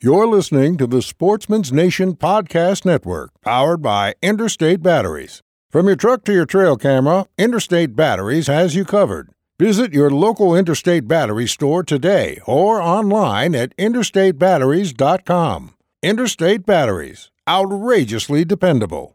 You're listening to the Sportsman's Nation Podcast Network, powered by Interstate Batteries. From your truck to your trail camera, Interstate Batteries has you covered. Visit your local Interstate Battery store today or online at interstatebatteries.com. Interstate Batteries, outrageously dependable.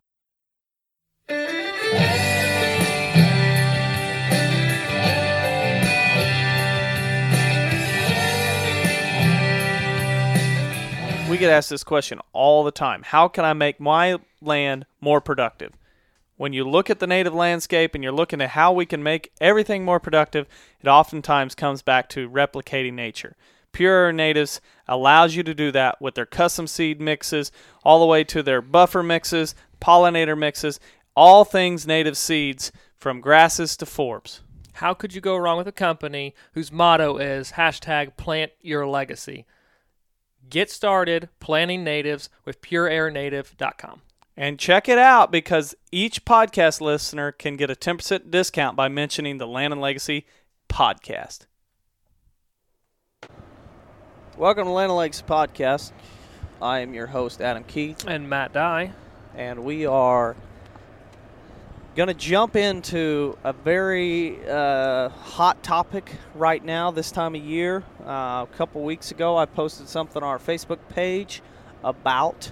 We get asked this question all the time. How can I make my land more productive? When you look at the native landscape and you're looking at how we can make everything more productive, it oftentimes comes back to replicating nature. Pure Natives allows you to do that with their custom seed mixes, all the way to their buffer mixes, pollinator mixes, all things native seeds from grasses to forbs. How could you go wrong with a company whose motto is #PlantYourLegacy? Get started planting natives with pureairnative.com. And check it out, because each podcast listener can get a 10% discount by mentioning the Land and Legacy podcast. Welcome to Land and Legacy podcast. I am your host, Adam Keith. And Matt Dye. And we are going to jump into a very hot topic right now this time of year. A couple weeks ago, I posted something on our Facebook page about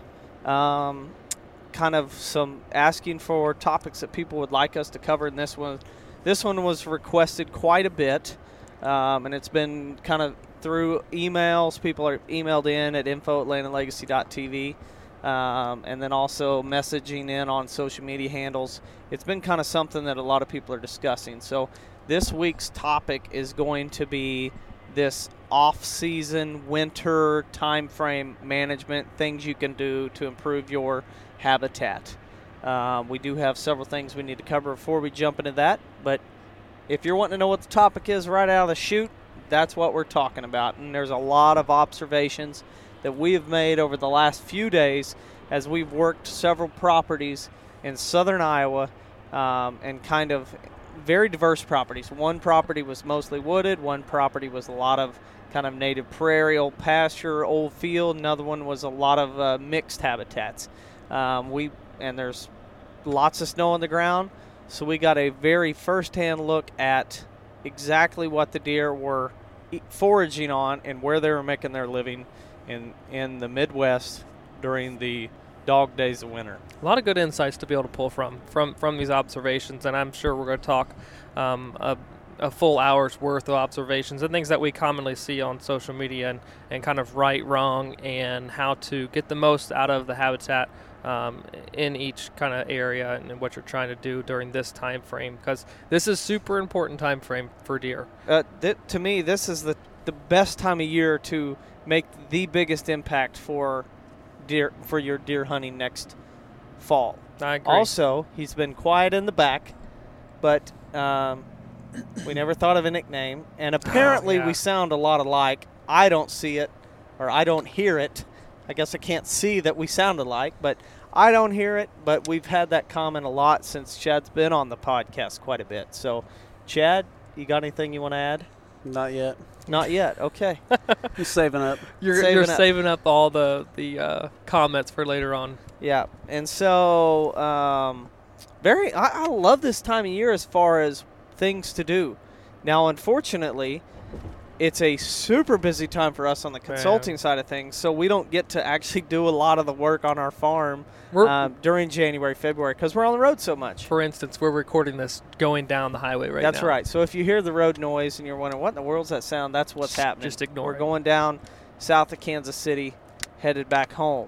kind of some asking for topics that people would like us to cover. And this one was requested quite a bit, and it's been kind of through emails. People are emailed in at info@landandlegacy.tv. And then also messaging in on social media handles. It's been kind of something that a lot of people are discussing. So this week's topic is going to be this off-season, winter time frame management, things you can do to improve your habitat. We do have several things we need to cover before we jump into that. But if you're wanting to know what the topic is right out of the chute, that's what we're talking about. And there's a lot of observations that we have made over the last few days as we've worked several properties in southern Iowa, and kind of very diverse properties. One property was mostly wooded. One property was a lot of kind of native prairie, old pasture, old field. Another one was a lot of mixed habitats. And there's lots of snow on the ground, so we got a very first-hand look at exactly what the deer were foraging on and where they were making their living in the Midwest during the dog days of winter. A lot of good insights to be able to pull from these observations, and I'm sure we're going to talk a full hour's worth of observations and things that we commonly see on social media and kind of right, wrong, and how to get the most out of the habitat in each kind of area and what you're trying to do during this time frame, because this is super important time frame for deer. To me, this is the best time of year to make the biggest impact for your deer hunting next fall. I agree. Also, he's been quiet in the back, but we never thought of a nickname, and apparently we sound a lot alike. I don't see it, or I don't hear it. I guess I can't see that we sound alike, but I don't hear it. But we've had that comment a lot since Chad's been on the podcast quite a bit. So, Chad, you got anything you want to add? Not yet. Not yet. Okay. Just saving up. You're saving up all the comments for later on. Yeah. And so I love this time of year as far as things to do. Now, unfortunately, it's a super busy time for us on the consulting side of things, so we don't get to actually do a lot of the work on our farm during January, February, because we're on the road so much. For instance, we're recording this going down the highway right now. That's right. So if you hear the road noise and you're wondering, what in the world's that sound, that's what's happening. Just ignore it. We're going down south of Kansas City, headed back home.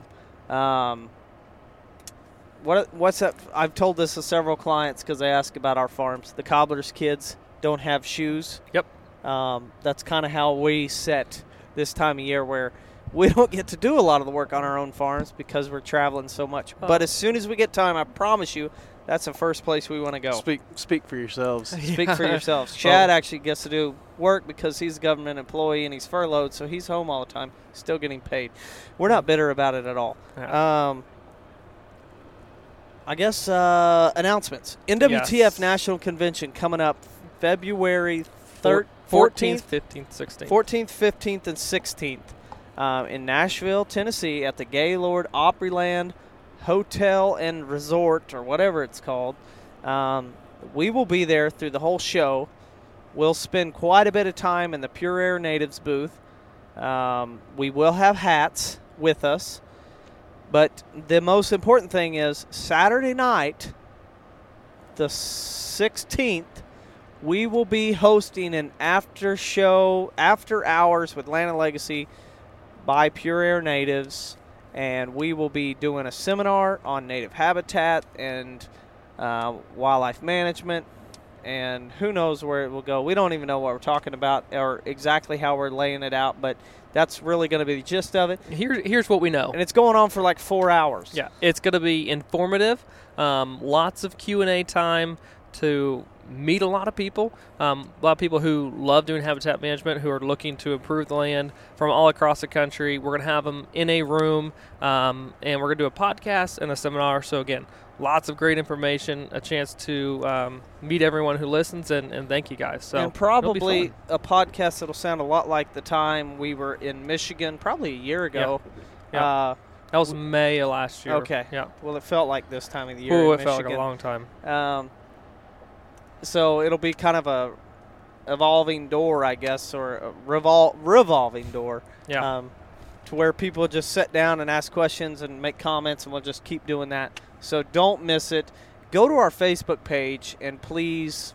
What's up? I've told this to several clients because they ask about our farms. The cobbler's kids don't have shoes. Yep. That's kind of how we set this time of year, where we don't get to do a lot of the work on our own farms because we're traveling so much. But as soon as we get time, I promise you, that's the first place we want to go. Speak for yourselves. Speak for yourselves. Chad actually gets to do work because he's a government employee and he's furloughed, so he's home all the time, still getting paid. We're not bitter about it at all. Yeah. I guess announcements. NWTF National Convention coming up February 14th, 15th, 16th. 14th, 15th, and 16th. in Nashville, Tennessee, at the Gaylord Opryland Hotel and Resort, or whatever it's called. We will be there through the whole show. We'll spend quite a bit of time in the Pure Air Natives booth. We will have hats with us. But the most important thing is Saturday night, the 16th, we will be hosting an after hours with Land of Legacy by Pure Air Natives. And we will be doing a seminar on native habitat and wildlife management, and who knows where it will go. We don't even know what we're talking about or exactly how we're laying it out, but that's really going to be the gist of it. Here's what we know. And it's going on for like 4 hours. Yeah, it's going to be informative, lots of Q&A time to meet a lot of people, a lot of people who love doing habitat management, who are looking to improve the land from all across the country. We're going to have them in a room, and we're going to do a podcast and a seminar. So, again, lots of great information, a chance to meet everyone who listens, and thank you guys. So and probably a podcast that'll sound a lot like the time we were in Michigan probably a year ago. Yeah. That was May of last year. Okay. Yeah. Well, it felt like this time of the year Ooh, in it Michigan. felt like a long time. So it'll be kind of a evolving door, I guess, or a revolving door. Yeah. To where people just sit down and ask questions and make comments, and we'll just keep doing that. So don't miss it. Go to our Facebook page and please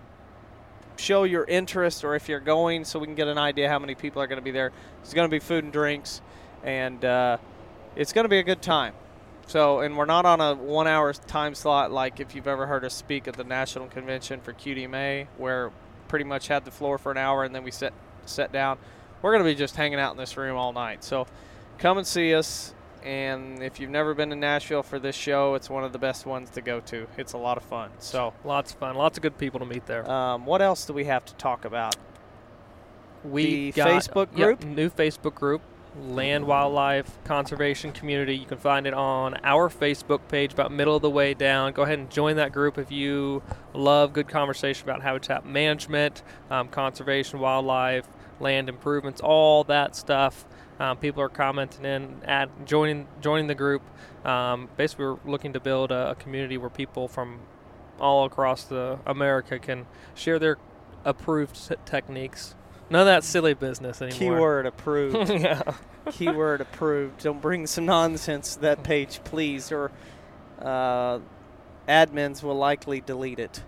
show your interest, or if you're going, so we can get an idea how many people are going to be there. There's going to be food and drinks, and it's going to be a good time. So, and we're not on a 1 hour time slot like if you've ever heard us speak at the National Convention for QDMA, where pretty much had the floor for an hour and then we sat down. We're going to be just hanging out in this room all night. So come and see us. And if you've never been to Nashville for this show, it's one of the best ones to go to. It's a lot of fun. So lots of fun. Lots of good people to meet there. What else do we have to talk about? We the got Facebook group? New Facebook group, Land Wildlife Conservation Community. You can find it on our Facebook page about middle of the way down. Go ahead and join that group if you love good conversation about habitat management, conservation, wildlife, land improvements, all that stuff. People are commenting in, joining the group. Basically, we're looking to build a community where people from all across America can share their approved techniques. None of that silly business anymore. Keyword approved. Yeah. Keyword approved. Don't bring some nonsense to that page, please, or admins will likely delete it.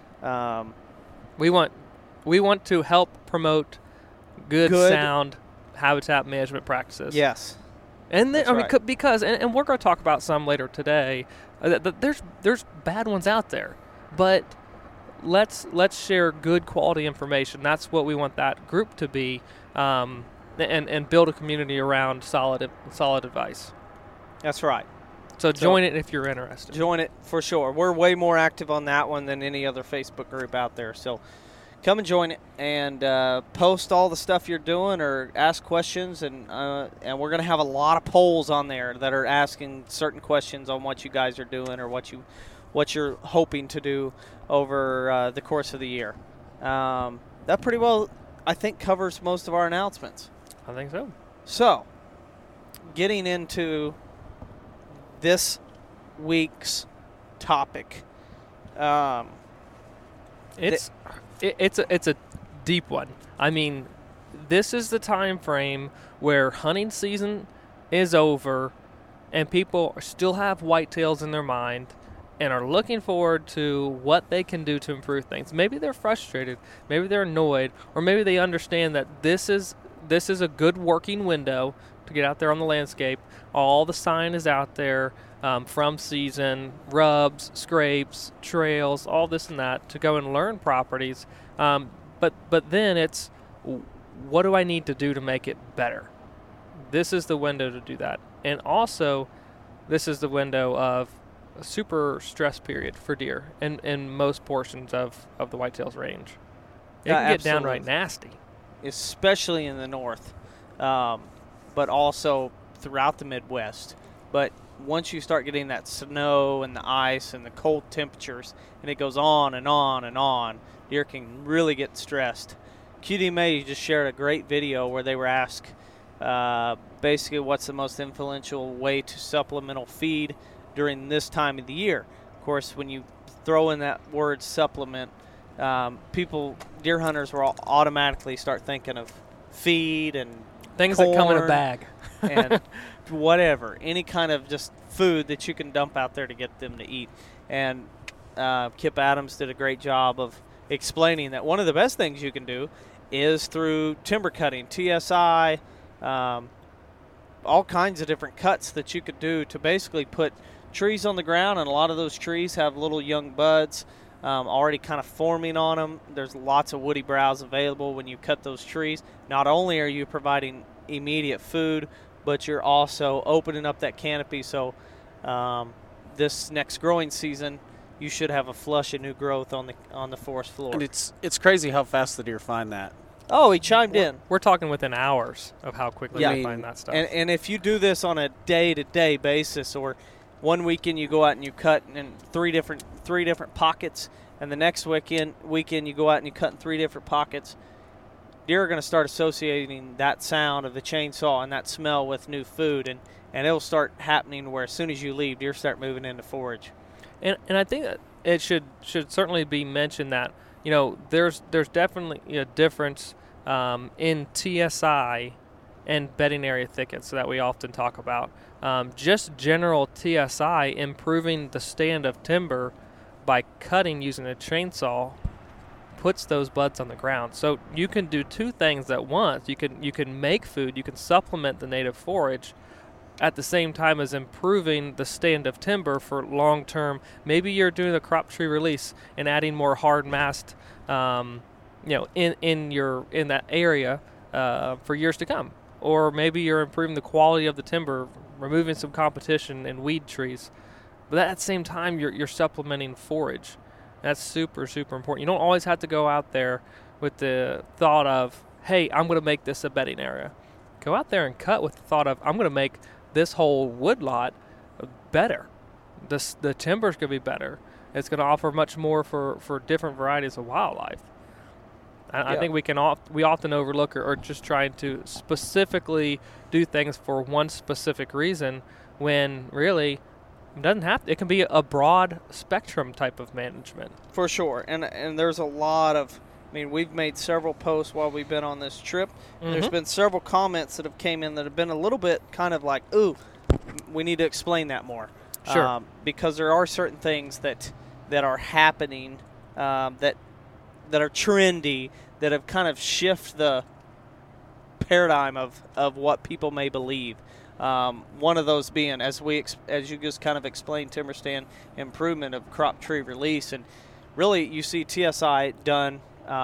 We want to help promote good sound habitat management practices. Yes. And right. because we're going to talk about some later today. There's bad ones out there, but let's share good quality information. That's what we want that group to be, and build a community around solid advice. That's right. So join it if you're interested. Join it for sure. We're way more active on that one than any other Facebook group out there. So come and join it and post all the stuff you're doing or ask questions, and we're going to have a lot of polls on there that are asking certain questions on what you guys are doing or what you're hoping to do over the course of the year. That pretty well, I think, covers most of our announcements. I think so. So, getting into this week's topic. It's a deep one. I mean, this is the time frame where hunting season is over and people still have whitetails in their mind and are looking forward to what they can do to improve things. Maybe they're frustrated, maybe they're annoyed, or maybe they understand that this is a good working window to get out there on the landscape. All the sign is out there from season, rubs, scrapes, trails, all this and that to go and learn properties. But then it's, what do I need to do to make it better? This is the window to do that. And also, this is the window of a super stress period for deer in most portions of the whitetails range. It can get downright nasty. Especially in the north, but also throughout the Midwest. But once you start getting that snow and the ice and the cold temperatures, and it goes on and on and on, deer can really get stressed. QDMA just shared a great video where they were asked, basically what's the most influential way to supplemental feed during this time of the year. Of course, when you throw in that word supplement, deer hunters will automatically start thinking of feed and things corn that come in a bag and whatever, any kind of just food that you can dump out there to get them to eat. And Kip Adams did a great job of explaining that one of the best things you can do is through timber cutting, TSI, all kinds of different cuts that you could do to basically put trees on the ground, and a lot of those trees have little young buds already kind of forming on them. There's lots of woody browse available when you cut those trees. Not only are you providing immediate food, but you're also opening up that canopy, so this next growing season you should have a flush of new growth on the forest floor. And it's crazy how fast the deer find that. Oh, he chimed in. We're talking within hours of how quickly Yeah. they find that stuff. And if you do this on a day-to-day basis, or one weekend you go out and you cut in three different pockets, and the next weekend you go out and you cut in 3 different pockets, deer are going to start associating that sound of the chainsaw and that smell with new food, and it'll start happening where as soon as you leave, deer start moving into forage. And I think that it should certainly be mentioned that, you know, there's definitely a difference in TSI and bedding area thickets that we often talk about. Just general TSI, improving the stand of timber by cutting using a chainsaw, puts those buds on the ground. So you can do two things at once. You can make food, you can supplement the native forage at the same time as improving the stand of timber for long term. Maybe you're doing a crop tree release and adding more hard mast in that area for years to come. Or maybe you're improving the quality of the timber, removing some competition and weed trees. But at the same time, you're supplementing forage. That's super, super important. You don't always have to go out there with the thought of, hey, I'm going to make this a bedding area. Go out there and cut with the thought of, I'm going to make this whole wood lot better. The timber's going to be better. It's going to offer much more for different varieties of wildlife. I think we often overlook or just trying to specifically do things for one specific reason, when really it doesn't have to. It can be a broad spectrum type of management. For sure. And there's a lot of, we've made several posts while we've been on this trip. Mm-hmm. There's been several comments that have came in that have been a little bit kind of like, ooh, we need to explain that more. Sure. Because there are certain things that are happening that are trendy, that have kind of shifted the paradigm of what people may believe. One of those being, as you just kind of explained, timber stand improvement of crop tree release. And really you see TSI done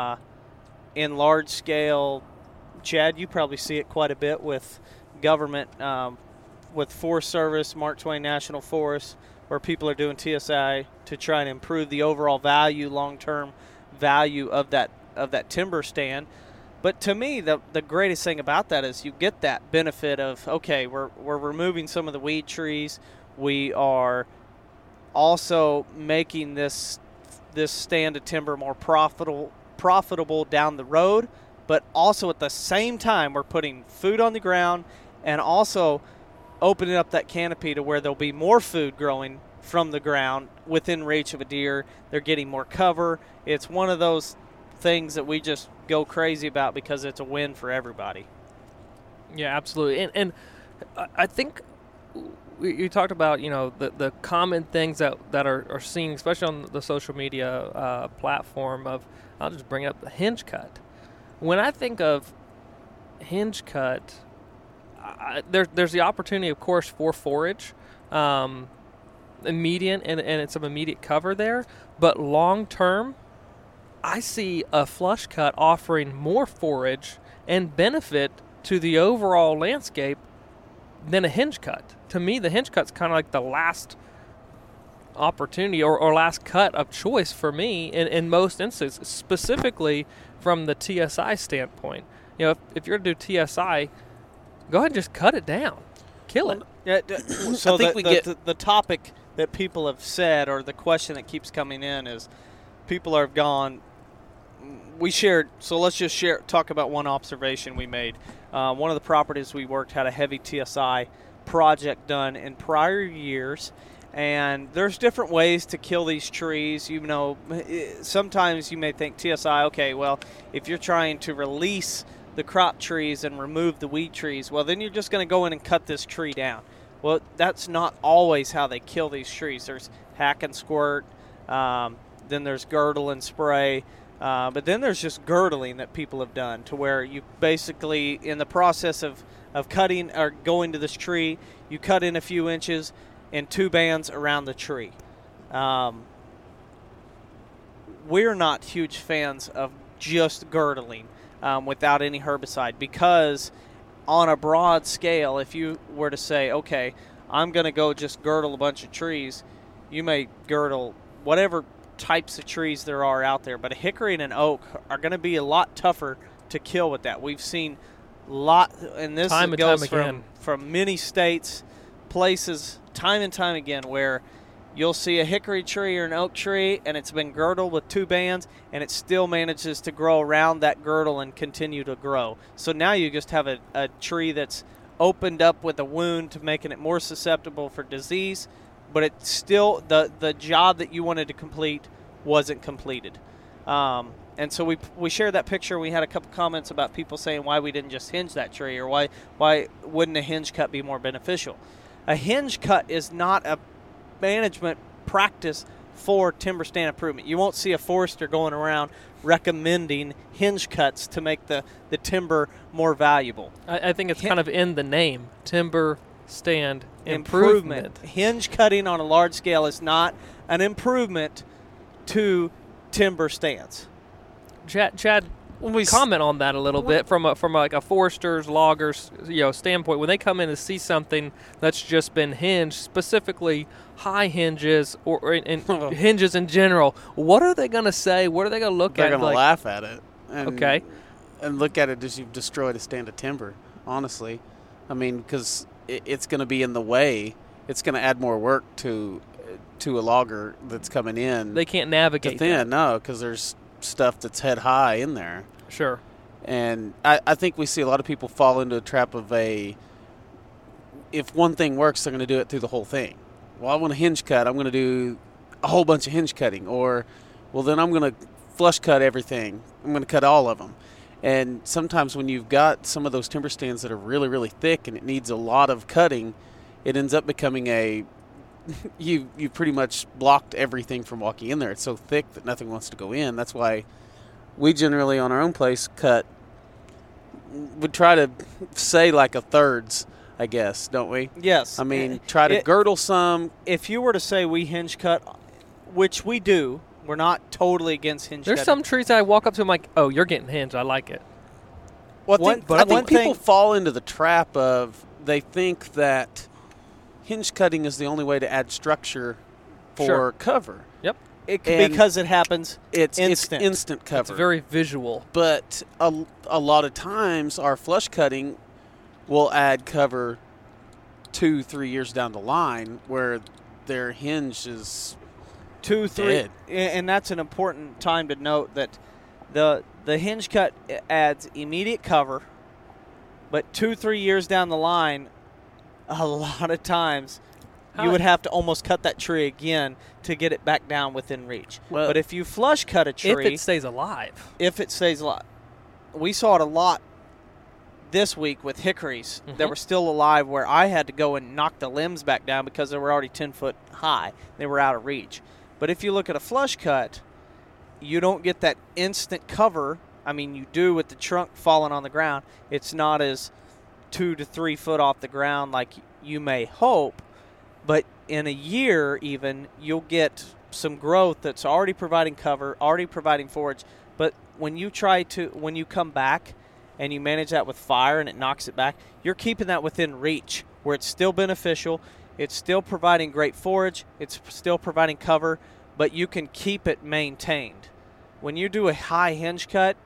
in large scale. Chad, you probably see it quite a bit with government, with Forest Service, Mark Twain National Forest, where people are doing TSI to try and improve the overall value, long-term value of that timber stand. But to me, the greatest thing about that is you get that benefit of, okay, we're removing some of the weed trees. We are also making this stand of timber more profitable down the road, but also at the same time we're putting food on the ground and also opening up that canopy to where there'll be more food growing from the ground within reach of a deer. They're getting more cover. It's one of those things that we just go crazy about because it's a win for everybody. Yeah, absolutely. And I think you talked about, the common things that are seen, especially on the social media platform of, I'll just bring up the hinge cut. When I think of hinge cut, there's the opportunity, of course, for forage, immediate and some immediate cover there. But long term, I see a flush cut offering more forage and benefit to the overall landscape than a hinge cut. To me, the hinge cut's kind of like the last opportunity or last cut of choice for me in most instances, specifically from the TSI standpoint. If you're going to do TSI, go ahead and just cut it down. Kill it. Yeah, so I think the topic that people have said, or the question that keeps coming in, is people have gone, we shared, so let's just talk about one observation we made. One of the properties we worked had a heavy TSI project done in prior years, and there's different ways to kill these trees. You know, sometimes you may think TSI, okay, well, if you're trying to release the crop trees and remove the weed trees, well, then you're just going to go in and cut this tree down. Well, that's not always how they kill these trees. There's hack and squirt, then there's girdle and spray, but then there's just girdling that people have done to where you basically, in the process of cutting or going to this tree, you cut in a few inches in 2 bands around the tree. We're not huge fans of just girdling without any herbicide, because on a broad scale, if you were to say, okay, I'm going to go just girdle a bunch of trees, you may girdle whatever types of trees there are out there, but a hickory and an oak are going to be a lot tougher to kill with that. We've seen and this goes from many states, places, time and time again, where you'll see a hickory tree or an oak tree, and it's been girdled with 2 bands, and it still manages to grow around that girdle and continue to grow. So now you just have a tree that's opened up with a wound to making it more susceptible for disease, but it's still the job that you wanted to complete wasn't completed. And so we shared that picture. We had a couple comments about people saying why we didn't just hinge that tree, or why wouldn't a hinge cut be more beneficial. A hinge cut is not a management practice for timber stand improvement. You won't see a forester going around recommending hinge cuts to make the timber more valuable. I think it's kind of in the name, timber stand improvement. Hinge cutting on a large scale is not an improvement to timber stands. Chad, comment on that a little bit from like a forester's, logger's standpoint. When they come in to see something that's just been hinged, specifically high hinges or hinges in general, what are they going to say? What are they going to look at? They're going to laugh at it. Okay. And look at it as you've destroyed a stand of timber, honestly. I mean, because it's going to be in the way. It's going to add more work to a logger that's coming in. They can't navigate that. No, because there's stuff that's head high in there. Sure. And I think we see a lot of people fall into a trap of if one thing works, they're going to do it through the whole thing. Well, I want a hinge cut. I'm going to do a whole bunch of hinge cutting. Or, well, then I'm going to flush cut everything. I'm going to cut all of them. And sometimes when you've got some of those timber stands that are really, really thick and it needs a lot of cutting, it ends up becoming you pretty much blocked everything from walking in there. It's so thick that nothing wants to go in. That's why we generally on our own place would try to say like a thirds, I guess, don't we? Yes. I mean, try to girdle some. If you were to say we hinge cut, which we do, we're not totally against hinge There's cutting. some trees I walk up to, I'm like, oh, you're getting hinged. I like it. Well, I think people fall into the trap of they think that hinge cutting is the only way to add structure for cover. Yep. Because it happens instant. It's instant cover. It's very visual. But a lot of times our flush cutting will add cover 2-3 years down the line where their hinge is 2-3 dead. And that's an important time to note that the hinge cut adds immediate cover, but 2-3 years down the line, a lot of times you would have to almost cut that tree again to get it back down within reach. Well, but if you flush cut a tree, if it stays alive. We saw it a lot this week with hickories that were still alive, where I had to go and knock the limbs back down because they were already 10 foot high. They were out of reach. But if you look at a flush cut, you don't get that instant cover. I mean, you do with the trunk falling on the ground. It's not as 2 to 3 foot off the ground like you may hope, but in a year even, you'll get some growth that's already providing cover, already providing forage. But when you come back and you manage that with fire and it knocks it back, you're keeping that within reach where it's still beneficial, it's still providing great forage, it's still providing cover, but you can keep it maintained. When you do a high hinge cut,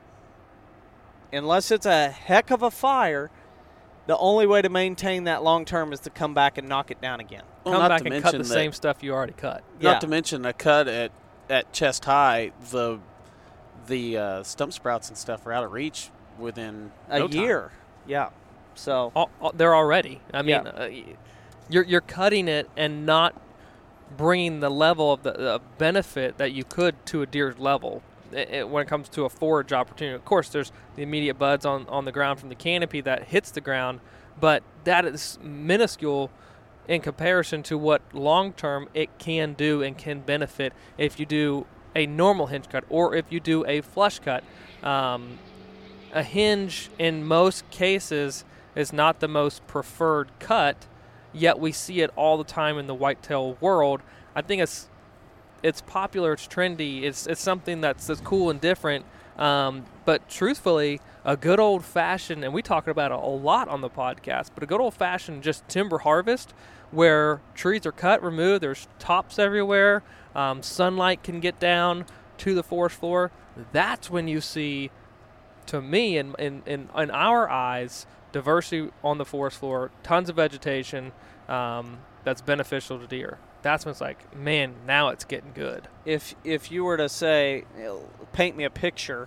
unless it's a heck of a fire, the only way to maintain that long term is to come back and knock it down again. Well, come back and cut the same stuff you already cut. Not to mention a cut at chest high, the stump sprouts and stuff are out of reach within a year. Yeah. So They're already. I mean, Yeah. you're cutting it and not bringing the level of the benefit that you could to a deer's level when it comes to a forage opportunity. Of course, there's the immediate buds on the ground from the canopy that hits the ground, but that is minuscule in comparison to what long-term it can do and can benefit if you do a normal hinge cut or if you do a flush cut. A hinge in most cases is not the most preferred cut, yet we see it all the time in the whitetail world. I think it's popular, it's trendy, it's something that's cool and different. But truthfully, a good old-fashioned, and we talk about it a lot on the podcast, but a good old-fashioned just timber harvest where trees are cut, removed, there's tops everywhere, sunlight can get down to the forest floor. That's when you see, to me, in our eyes, diversity on the forest floor, tons of vegetation that's beneficial to deer. That's when it's like, man, now it's getting good. if you were to say, paint me a picture,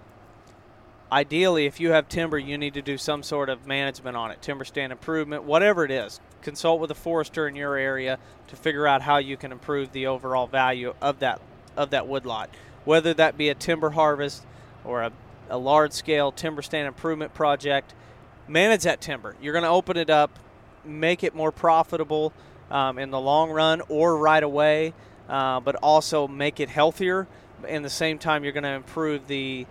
ideally, if you have timber, you need to do some sort of management on it, timber stand improvement, whatever it is. Consult with a forester in your area to figure out how you can improve the overall value of that woodlot, whether that be a timber harvest or a large-scale timber stand improvement project. Manage that timber. You're going to open it up, make it more profitable in the long run or right away, but also make it healthier. In the same time, you're going to improve the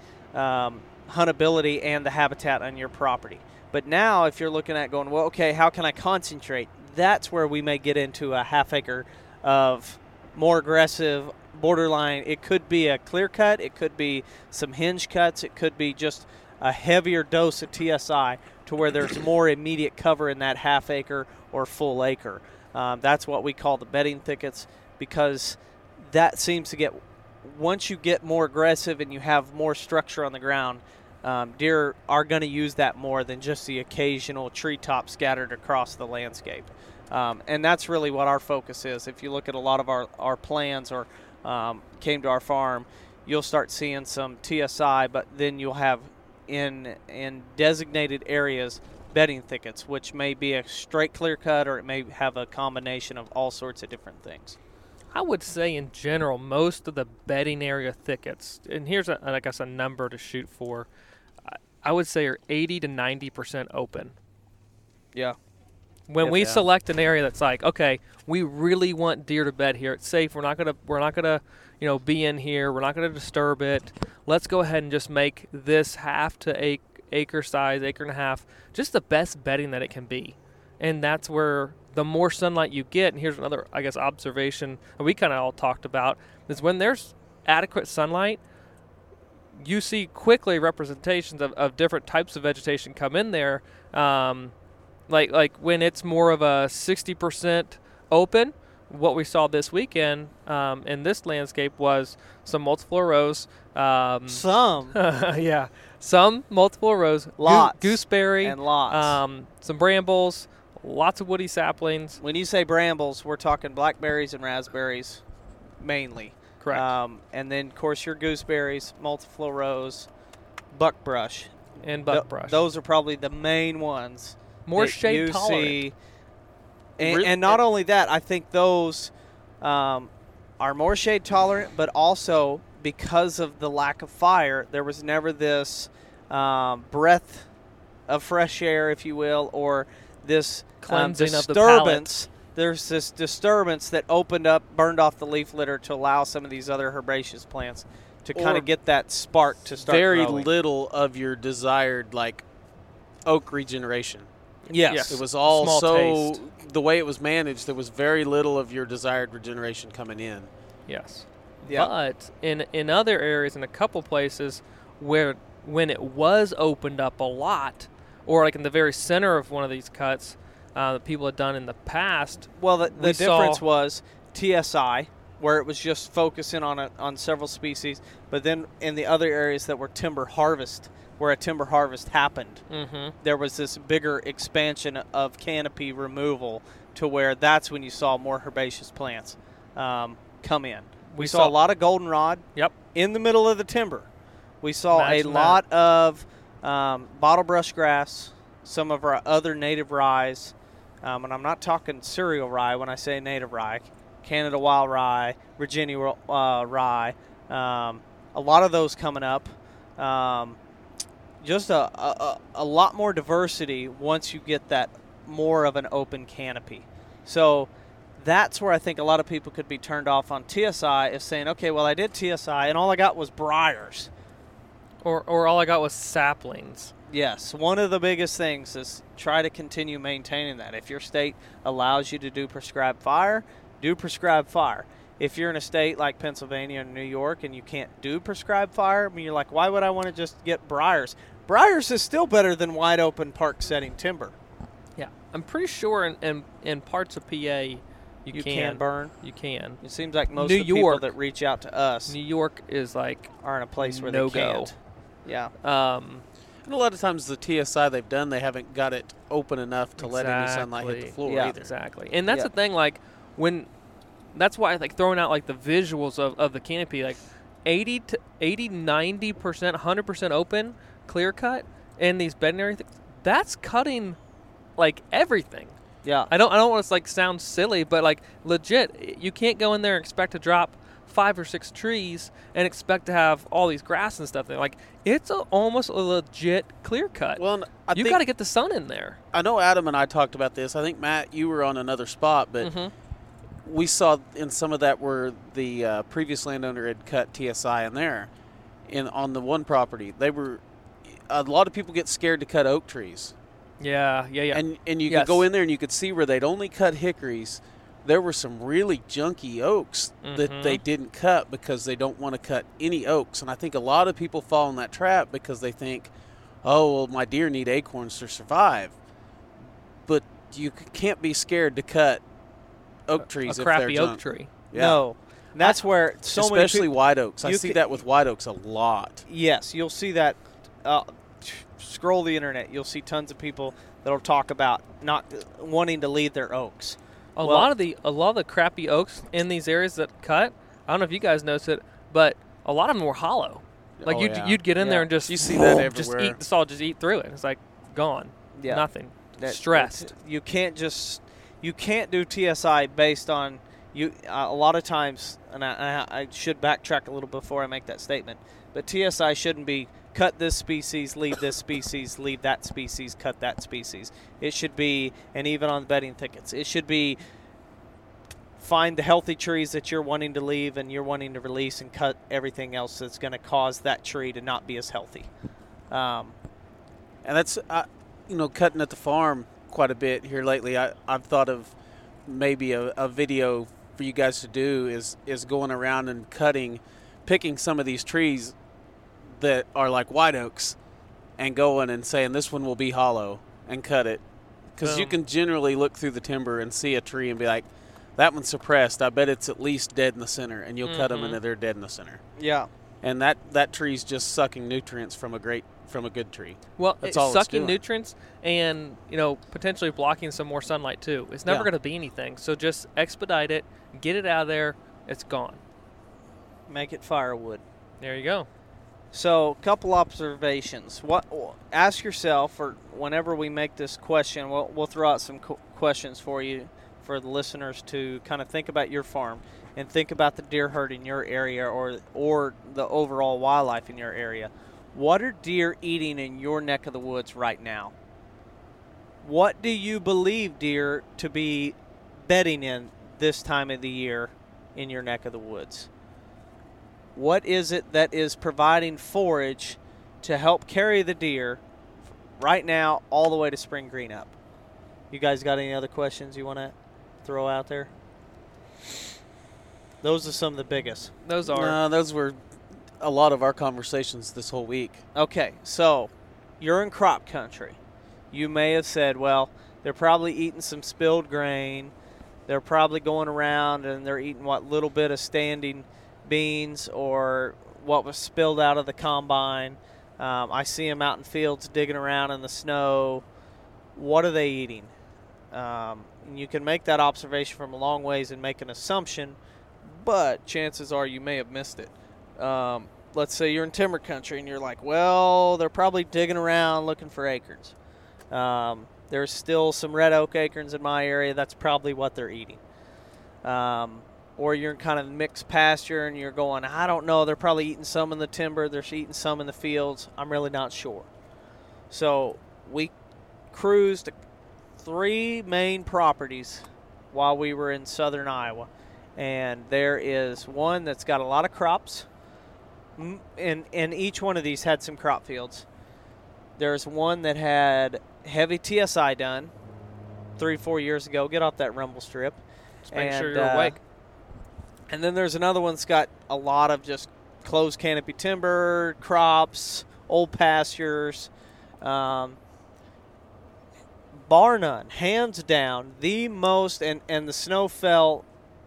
huntability and the habitat on your property. But now if you're looking at going, well, okay, how can I concentrate? That's where we may get into a half acre of more aggressive borderline. It could be a clear cut. It could be some hinge cuts. It could be just a heavier dose of TSI to where there's more immediate cover in that half acre or full acre. That's what we call the bedding thickets, because that seems to get, once you get more aggressive and you have more structure on the ground, deer are going to use that more than just the occasional treetop scattered across the landscape. And that's really what our focus is. If you look at a lot of our plans or came to our farm, you'll start seeing some TSI, but then you'll have in designated areas bedding thickets, which may be a straight clear cut or it may have a combination of all sorts of different things. I would say in general, most of the bedding area thickets, and here's I guess a number to shoot for, I would say are 80 to 90% open. Yeah. When we select an area that's like, okay, we really want deer to bed here. It's safe. We're not gonna, be in here. We're not gonna disturb it. Let's go ahead and just make this half to acre size, acre and a half, just the best bedding that it can be. And that's where the more sunlight you get, and here's another, I guess, observation that we kind of all talked about, is when there's adequate sunlight, you see quickly representations of different types of vegetation come in there. Like when it's more of a 60% open, what we saw this weekend in this landscape was some multiple rows. Yeah. Some multiple rows. Lots. Gooseberry. And lots. Some brambles. Lots of woody saplings. When you say brambles, we're talking blackberries and raspberries mainly. Correct. And then, of course, your gooseberries, multiple rows, buckbrush. And buckbrush. Those are probably the main ones. More shade tolerant. And not only that, I think those are more shade tolerant, but also because of the lack of fire, there was never this breath of fresh air, if you will, or this cleansing of the palate. There's this disturbance that opened up, burned off the leaf litter to allow some of these other herbaceous plants to kind of get that spark to start very growing. little of your desired oak regeneration. Yes. It was all Small taste. the way it was managed, there was very little of your desired regeneration coming in. Yes. Yeah. But in other areas, in a couple places where when it was opened up a lot, or like in the very center of one of these cuts that people had done in the past. Well, the difference was TSI, where it was just focusing on several species, but then in the other areas that were timber harvest, where a timber harvest happened, there was this bigger expansion of canopy removal to where that's when you saw more herbaceous plants come in. We saw a lot of goldenrod in the middle of the timber. We saw a lot of bottle brush grass, some of our other native ryes, and I'm not talking cereal rye when I say native rye, Canada wild rye, Virginia rye, a lot of those coming up. Just a lot more diversity once you get that more of an open canopy. So that's where I think a lot of people could be turned off on TSI, is saying, okay, well, I did TSI and all I got was briars. Or all I got was saplings. Yes, one of the biggest things is try to continue maintaining that. If your state allows you to do prescribed fire, do prescribed fire. If you're in a state like Pennsylvania or New York and you can't do prescribed fire, I mean, you're like, why would I want to just get briars? Briars is still better than wide open park setting timber. Yeah, I'm pretty sure in parts of PA you can burn. You can. It seems like most New of the people York- that reach out to us New York is like are in a place where no they can't. go. Yeah. And a lot of times the TSI they've done, they haven't got it open enough to let any sunlight hit the Exactly. floor Yeah. either. Exactly. And that's Yeah. the thing, like, that's why I like throwing out like the visuals of the canopy, like 80 to 90%, 100% open, clear cut, and these bedding area things, that's cutting like everything. Yeah. I don't want to like sound silly, but like legit, you can't go in there and expect to drop 5 or 6 trees and expect to have all these grass and stuff there. Like, it's almost a legit clear cut. Well, and I you think- got to get the sun in there. I know Adam and I talked about this. I think, Matt, you were on another spot, but we saw in some of that where the previous landowner had cut TSI in there. On the one property, a lot of people get scared to cut oak trees. Yeah. And you Yes. could go in there and you could see where they'd only cut hickories. There were some really junky oaks that they didn't cut because they don't want to cut any oaks. And I think a lot of people fall in that trap because they think, oh, well, my deer need acorns to survive. But you can't be scared to cut oak trees A if they're crappy oak junk. tree. Yeah. No. That's where so many Especially people, white oaks. I you see ca- that with white oaks a lot. yes, you'll see that. Scroll the internet. You'll see tons of people that'll talk about not wanting to leave their oaks. A lot of the crappy oaks in these areas that cut, I don't know if you guys noticed it, but a lot of them were hollow. Like Oh, yeah. you'd get in Yeah. there and just You see that just everywhere. eat the salt, just eat through it. It's like gone. Yeah. Nothing. That- Stressed. You can't do TSI based on you. A lot of times, and I should backtrack a little before I make that statement. But TSI shouldn't be cut this species, leave this species, leave that species, cut that species. It should be, and even on bedding thickets, it should be find the healthy trees that you're wanting to leave and you're wanting to release, and cut everything else that's going to cause that tree to not be as healthy. And that's, cutting at the farm quite a bit here lately. I've thought of maybe a video for you guys to do is going around and picking some of these trees that are like white oaks and going and saying this one will be hollow and cut it. Because you can generally look through the timber and see a tree and be like, that one's suppressed. I bet it's at least dead in the center. And you'll cut them and they're dead in the center. Yeah. And that tree's just sucking nutrients from a good tree. Well, That's it's all it's sucking doing. nutrients and, potentially blocking some more sunlight too. It's never Yeah. going to be anything. So just expedite it, get it out of there. It's gone. Make it firewood. There you go. So, couple observations. Ask yourself, or whenever we make this question, we'll throw out some questions for you, for the listeners to kind of think about your farm and think about the deer herd in your area, or the overall wildlife in your area. What are deer eating in your neck of the woods right now? What do you believe deer to be bedding in this time of the year in your neck of the woods? What is it that is providing forage to help carry the deer right now all the way to spring green up? You guys got any other questions you want to throw out there? Those are some of the biggest. Those are. No, those were a lot of our conversations this whole week. Okay, so you're in crop country. You may have said, well, they're probably eating some spilled grain. They're probably going around and they're eating what little bit of standing beans or what was spilled out of the combine. I see them out in fields digging around in the snow. What are they eating? And you can make that observation from a long ways and make an assumption, but chances are you may have missed it. Let's say you're in timber country and you're like, well, they're probably digging around looking for acorns. There's still some red oak acorns in my area. That's probably what they're eating. Or you're in kind of mixed pasture and you're going, I don't know, they're probably eating some in the timber, they're eating some in the fields. I'm really not sure. So we cruised 3 main properties while we were in southern Iowa. And there is one that's got a lot of crops, and each one of these had some crop fields. There's one that had heavy TSI done 3-4 years ago. Get off that rumble strip. Just make sure you're awake. And then there's another one that's got a lot of just closed canopy timber, crops, old pastures. Bar none, hands down, the most, and the snow fell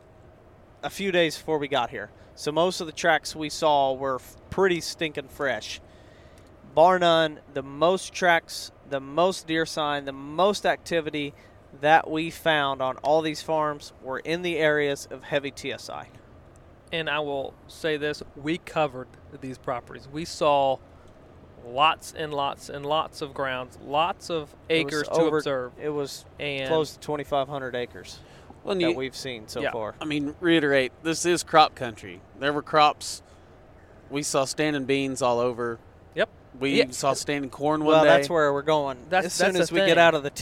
a few days before we got here. So most of the tracks we saw were pretty stinking fresh. Bar none, the most tracks, the most deer sign, the most activity that we found on all these farms were in the areas of heavy TSI. And I will say this, we covered these properties. We saw lots and lots and lots of grounds, lots of acres to observe. It was close to 2,500 acres that we've seen so far. I mean, reiterate, this is crop country. There were crops. We saw standing beans all over. Yep. We saw standing corn one day. Well, that's where we're going. As soon as we get out of the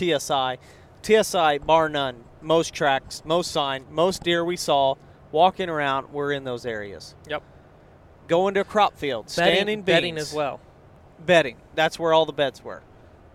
TSI, bar none, most tracks, most sign, most deer we saw walking around were in those areas. Yep. Going to crop fields, standing beans. Bedding as well. Bedding. That's where all the beds were.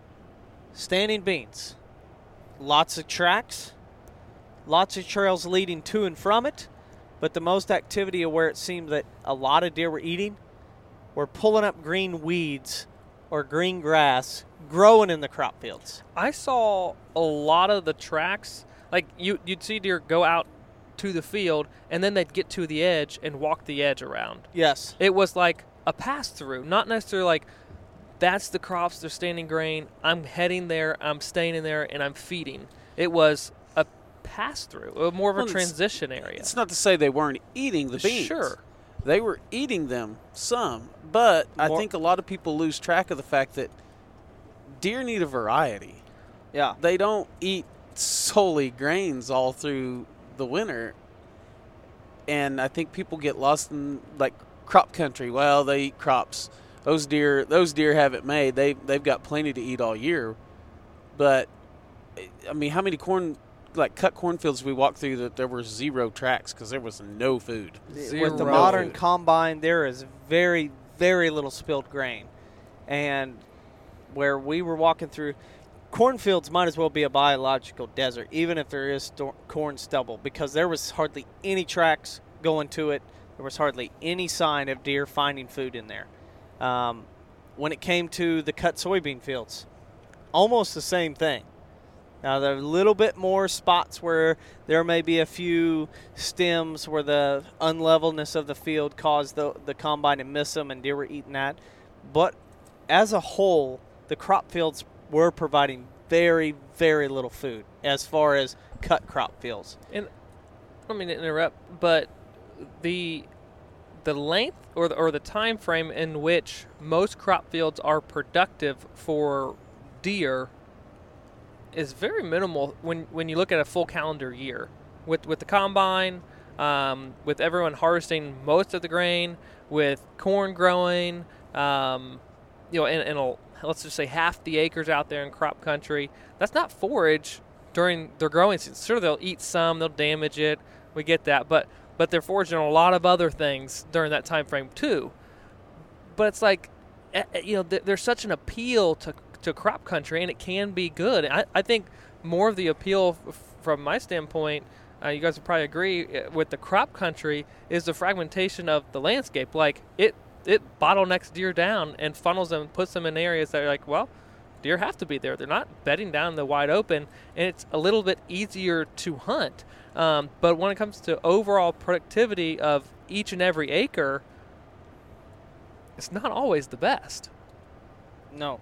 Standing beans. Lots of tracks. Lots of trails leading to and from it. But the most activity of where it seemed that a lot of deer were eating were pulling up green weeds or green grass growing in the crop fields. I saw a lot of the tracks, like you'd see deer go out to the field and then they'd get to the edge and walk the edge around. Yes. It was like a pass-through, not necessarily like that's the crops, they're standing grain, I'm heading there, I'm staying in there, and I'm feeding. It was a pass-through, more of a transition area. It's not to say they weren't eating the beans. Sure. They were eating them some, but I think a lot of people lose track of the fact that deer need a variety. Yeah. They don't eat solely grains all through the winter, and I think people get lost in like crop country. Well, they eat crops. Those deer have it made. They've got plenty to eat all year. But I mean, how many cut cornfields we walked through that there were 0 tracks because there was no food? With the modern combine, there is very, very little spilled grain, and where we were walking through, cornfields might as well be a biological desert, even if there is corn stubble, because there was hardly any tracks going to it. There was hardly any sign of deer finding food in there. When it came to the cut soybean fields, almost the same thing. Now, there are a little bit more spots where there may be a few stems where the unlevelness of the field caused the combine to miss them and deer were eating that. But as a whole, the crop fields were providing very, very little food as far as cut crop fields. And I don't mean to interrupt, but the length or the time frame in which most crop fields are productive for deer is very minimal when you look at a full calendar year. With the combine, with everyone harvesting most of the grain, with corn growing, and let's just say half the acres out there in crop country, that's not forage during their growing season. Sure, they'll eat some, they'll damage it, we get that, but they're foraging on a lot of other things during that time frame too. But it's like, there's such an appeal to crop country, and it can be good. I think more of the appeal from my standpoint, you guys would probably agree, with the crop country is the fragmentation of the landscape. Like it bottlenecks deer down and funnels them, puts them in areas that are like, well, deer have to be there. They're not bedding down in the wide open, and it's a little bit easier to hunt. But when it comes to overall productivity of each and every acre, it's not always the best. No.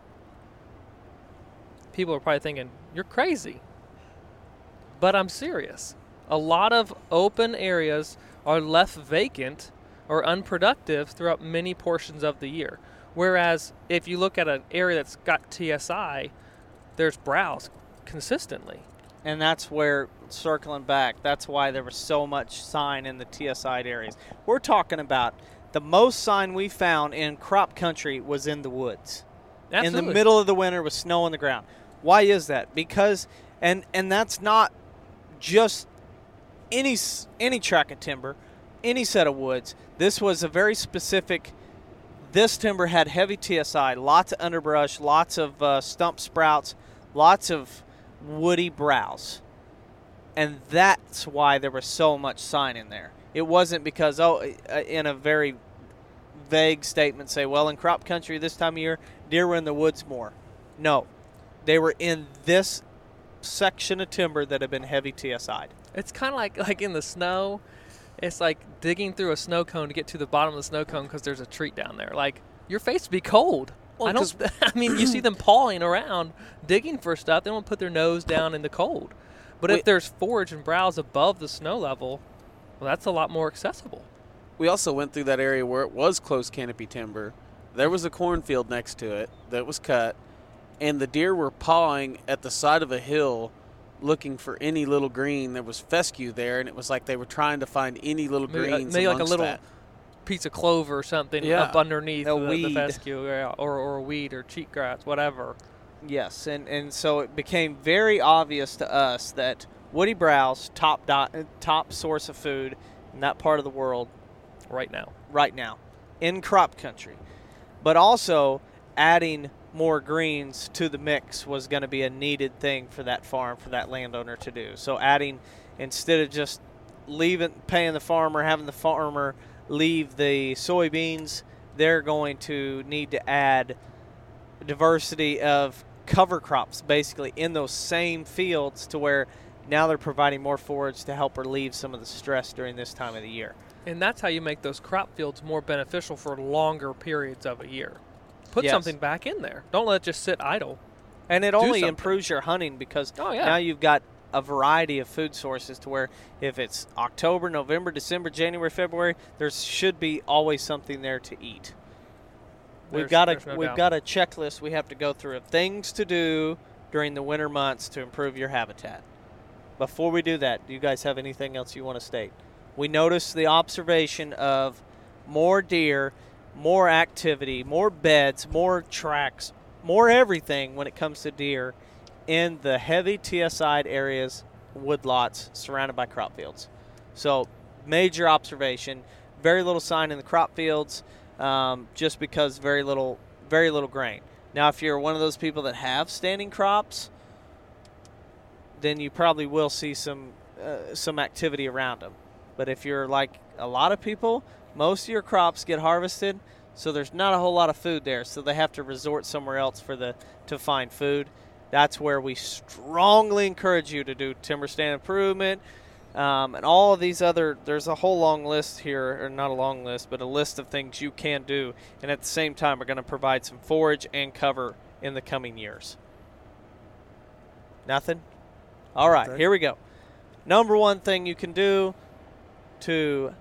People are probably thinking, you're crazy. But I'm serious. A lot of open areas are left vacant or unproductive throughout many portions of the year. Whereas if you look at an area that's got TSI, there's browse consistently. And that's where, circling back, that's why there was so much sign in the TSI areas. We're talking about the most sign we found in crop country was in the woods. Absolutely. In the middle of the winter with snow on the ground. Why is that? Because, and that's not just any tract of timber, any set of woods. This was a very specific, this timber had heavy TSI, lots of underbrush, lots of stump sprouts, lots of woody browse. And that's why there was so much sign in there. It wasn't because, in a very vague statement, say, well, in crop country this time of year, deer were in the woods more. No. They were in this section of timber that had been heavy TSI'd. It's kind of like in the snow. It's like digging through a snow cone to get to the bottom of the snow cone because there's a treat down there. Like, your face would be cold. Well, I mean, you see them pawing around, digging for stuff. They don't put their nose down in the cold. But if there's forage and browse above the snow level, well, that's a lot more accessible. We also went through that area where it was close canopy timber. There was a cornfield next to it that was cut, and the deer were pawing at the side of a hill looking for any little green. There was fescue there, and it was like they were trying to find any little greens maybe like a amongst little that. piece of clover or something up underneath the fescue, or a weed or cheatgrass, whatever. Yes, and so it became very obvious to us that woody browse, top source of food in that part of the world right now in crop country. But also adding more greens to the mix was going to be a needed thing for that farm, for that landowner to do. So adding, instead of just paying the farmer, having the farmer leave the soybeans, they're going to need to add diversity of cover crops basically in those same fields, to where now they're providing more forage to help relieve some of the stress during this time of the year. And that's how you make those crop fields more beneficial for longer periods of a year. Put something back in there. Don't let it just sit idle. And it only improves your hunting, because now you've got a variety of food sources, to where if it's October, November, December, January, February, there should be always something there to eat. We've got a checklist we have to go through of things to do during the winter months to improve your habitat. Before we do that, do you guys have anything else you want to state? We noticed the observation of more deer, more activity, more beds, more tracks, more everything when it comes to deer in the heavy TSI areas, woodlots surrounded by crop fields. So major observation, very little sign in the crop fields, just because very little grain. Now, if you're one of those people that have standing crops, then you probably will see some activity around them. But if you're like a lot of people, most of your crops get harvested, so there's not a whole lot of food there, so they have to resort somewhere else to find food. That's where we strongly encourage you to do timber stand improvement, and all of these other, there's a whole long list here, or not a long list, but a list of things you can do, and at the same time we're going to provide some forage and cover in the coming years. Nothing? All right, here we go. Number one thing you can do to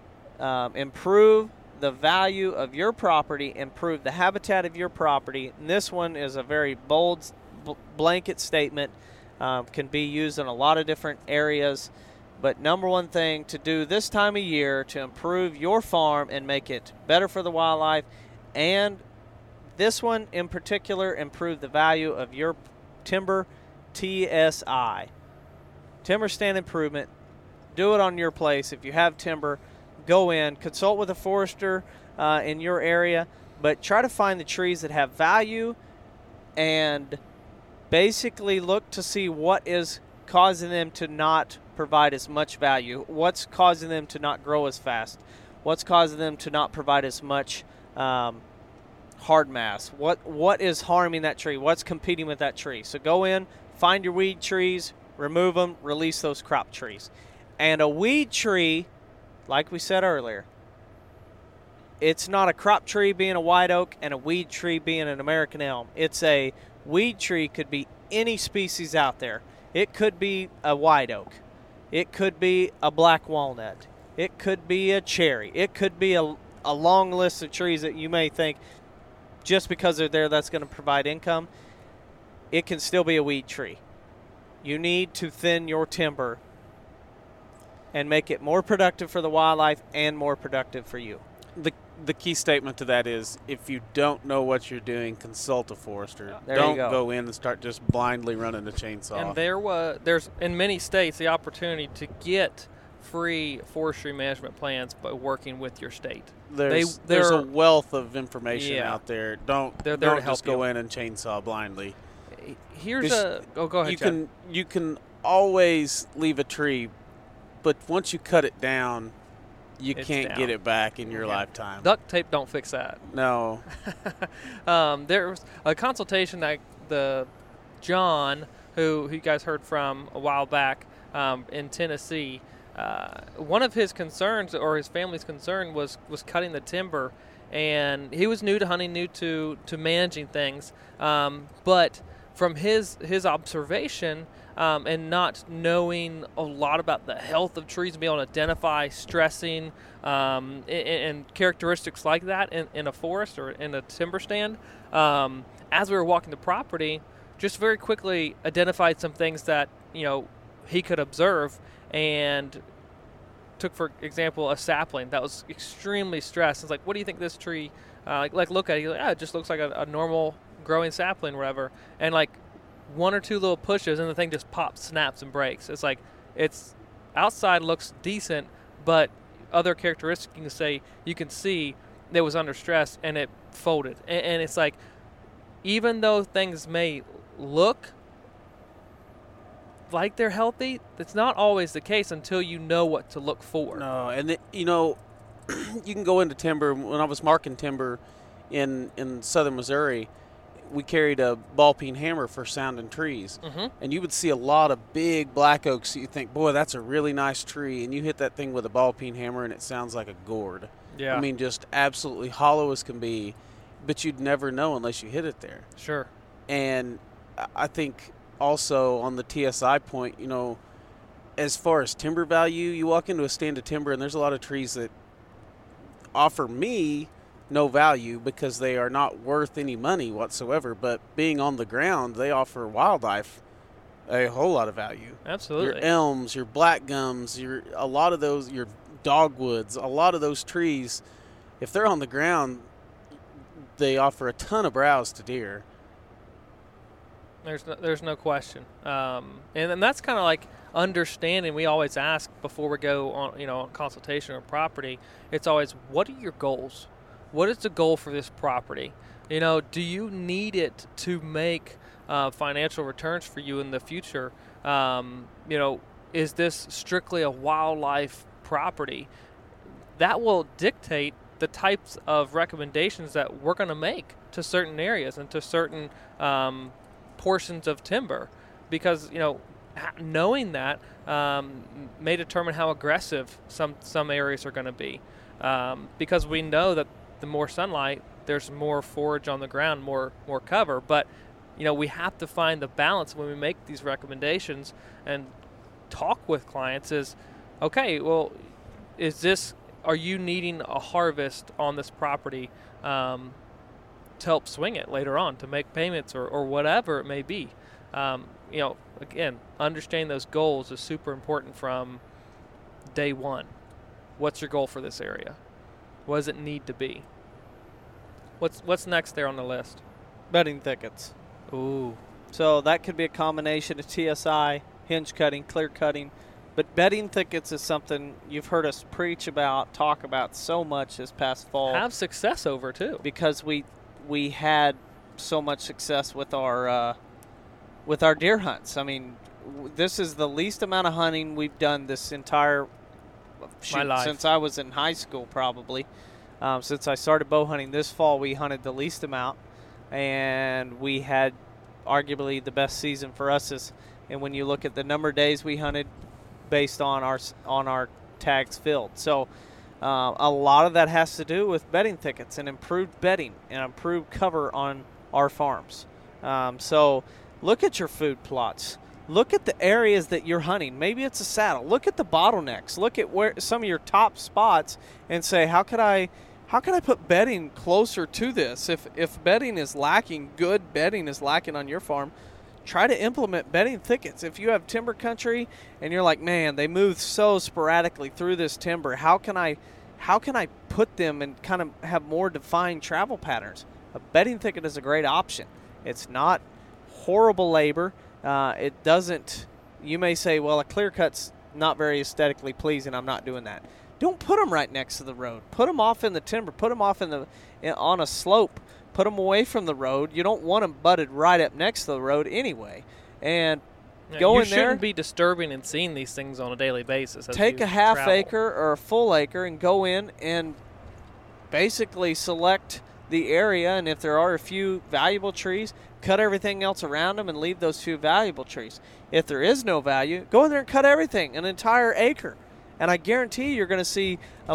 improve the value of your property, improve the habitat of your property, and this one is a very bold blanket statement, can be used in a lot of different areas, but number one thing to do this time of year to improve your farm and make it better for the wildlife, and this one in particular, improve the value of your timber, TSI. Timber stand improvement. Do it on your place. If you have timber, go in, consult with a forester in your area, but try to find the trees that have value and basically look to see what is causing them to not provide as much value, what's causing them to not grow as fast, what's causing them to not provide as much hard mass, what is harming that tree, what's competing with that tree. So go in, find your weed trees, remove them, release those crop trees. And a weed tree, like we said earlier, it's not a crop tree being a white oak and a weed tree being an American elm. It's a weed tree, could be any species out there. It could be a white oak. It could be a black walnut. It could be a cherry. It could be a long list of trees that you may think just because they're there that's going to provide income. it can still be a weed tree. You need to thin your timber and make it more productive for the wildlife and more productive for you. The key statement to that is, if you don't know what you're doing, consult a forester. There you Don't go. in and start just blindly running the chainsaw. And there's in many states the opportunity to get free forestry management plans by working with your state. There's they're- a wealth of information Yeah. out there. Don't They're there to just help go you. in and chainsaw blindly. Here's It's- go ahead, Chad. You can always leave a tree, but once you cut it down, you It's can't down. get it back in your Yeah. lifetime. Duct tape don't fix that. No. There was a consultation that the John, who you guys heard from a while back in Tennessee, one of his concerns, or his family's concern, was cutting the timber, and he was new to hunting, new to managing things, but from his observation and not knowing a lot about the health of trees and being able to identify stressing and characteristics like that in a forest or in a timber stand, as we were walking the property, just very quickly identified some things that he could observe, and took, for example, a sapling that was extremely stressed. It's like, what do you think this tree, like look at it, like, it just looks like a normal growing sapling or whatever, and like one or two little pushes and the thing just pops, snaps, and breaks. It's like, it's outside looks decent, but other characteristics you can see it was under stress and it folded. And it's like, even though things may look like they're healthy, that's not always the case until you know what to look for. No, and you can go into timber. When I was marking timber in southern Missouri, we carried a ball peen hammer for sounding trees, and you would see a lot of big black oaks that you think, boy, that's a really nice tree, and you hit that thing with a ball peen hammer and it sounds like a gourd. Yeah. I mean, just absolutely hollow as can be, but you'd never know unless you hit it there. Sure. And I think also on the TSI point, as far as timber value, you walk into a stand of timber and there's a lot of trees that offer me no value because they are not worth any money whatsoever, but being on the ground, they offer wildlife a whole lot of value. Absolutely. Your elms, your black gums, your dogwoods, a lot of those trees, if they're on the ground, they offer a ton of browse to deer. There's no question, and that's kind of like understanding. We always ask before we go on consultation or property. It's always, what are your goals? What is the goal for this property? Do you need it to make financial returns for you in the future? Is this strictly a wildlife property? That will dictate the types of recommendations that we're going to make to certain areas and to certain portions of timber, because knowing that may determine how aggressive some areas are going to be, because we know that the more sunlight, there's more forage on the ground, more cover, but we have to find the balance when we make these recommendations and talk with clients. Is okay, well, are you needing a harvest on this property to help swing it later on, to make payments or whatever it may be? Again, understanding those goals is super important from day one. What's your goal for this area? What does it need to be? What's next there on the list? Bedding thickets. Ooh. So that could be a combination of TSI, hinge cutting, clear cutting. But bedding thickets is something you've heard us preach about, talk about so much this past fall. Have success over, too. Because we had so much success with our deer hunts. I mean, this is the least amount of hunting we've done this entire My life. since I was in high school, probably. Since I started bow hunting this fall, we hunted the least amount, and we had arguably the best season for us. And when you look at the number of days we hunted, based on our tags filled, so a lot of that has to do with bedding thickets and improved bedding and improved cover on our farms. So look at your food plots. Look at the areas that you're hunting. Maybe it's a saddle. Look at the bottlenecks. Look at where some of your top spots and say, how could I put bedding closer to this? If bedding is lacking, good bedding is lacking on your farm, try to implement bedding thickets. If you have timber country and you're like, man, they move so sporadically through this timber, how can I put them and kind of have more defined travel patterns? A bedding thicket is a great option. It's not horrible labor. It doesn't, you may say, well, a clear cut's not very aesthetically pleasing. I'm not doing that. Don't put them right next to the road. Put them off in the timber. Put them off on a slope. Put them away from the road. You don't want them butted right up next to the road anyway. And go in there. You shouldn't be disturbing and seeing these things on a daily basis. Take a half acre or a full acre and go in and basically select the area. And if there are a few valuable trees, cut everything else around them and leave those few valuable trees. If there is no value, go in there and cut everything, an entire acre. And I guarantee you're going to see a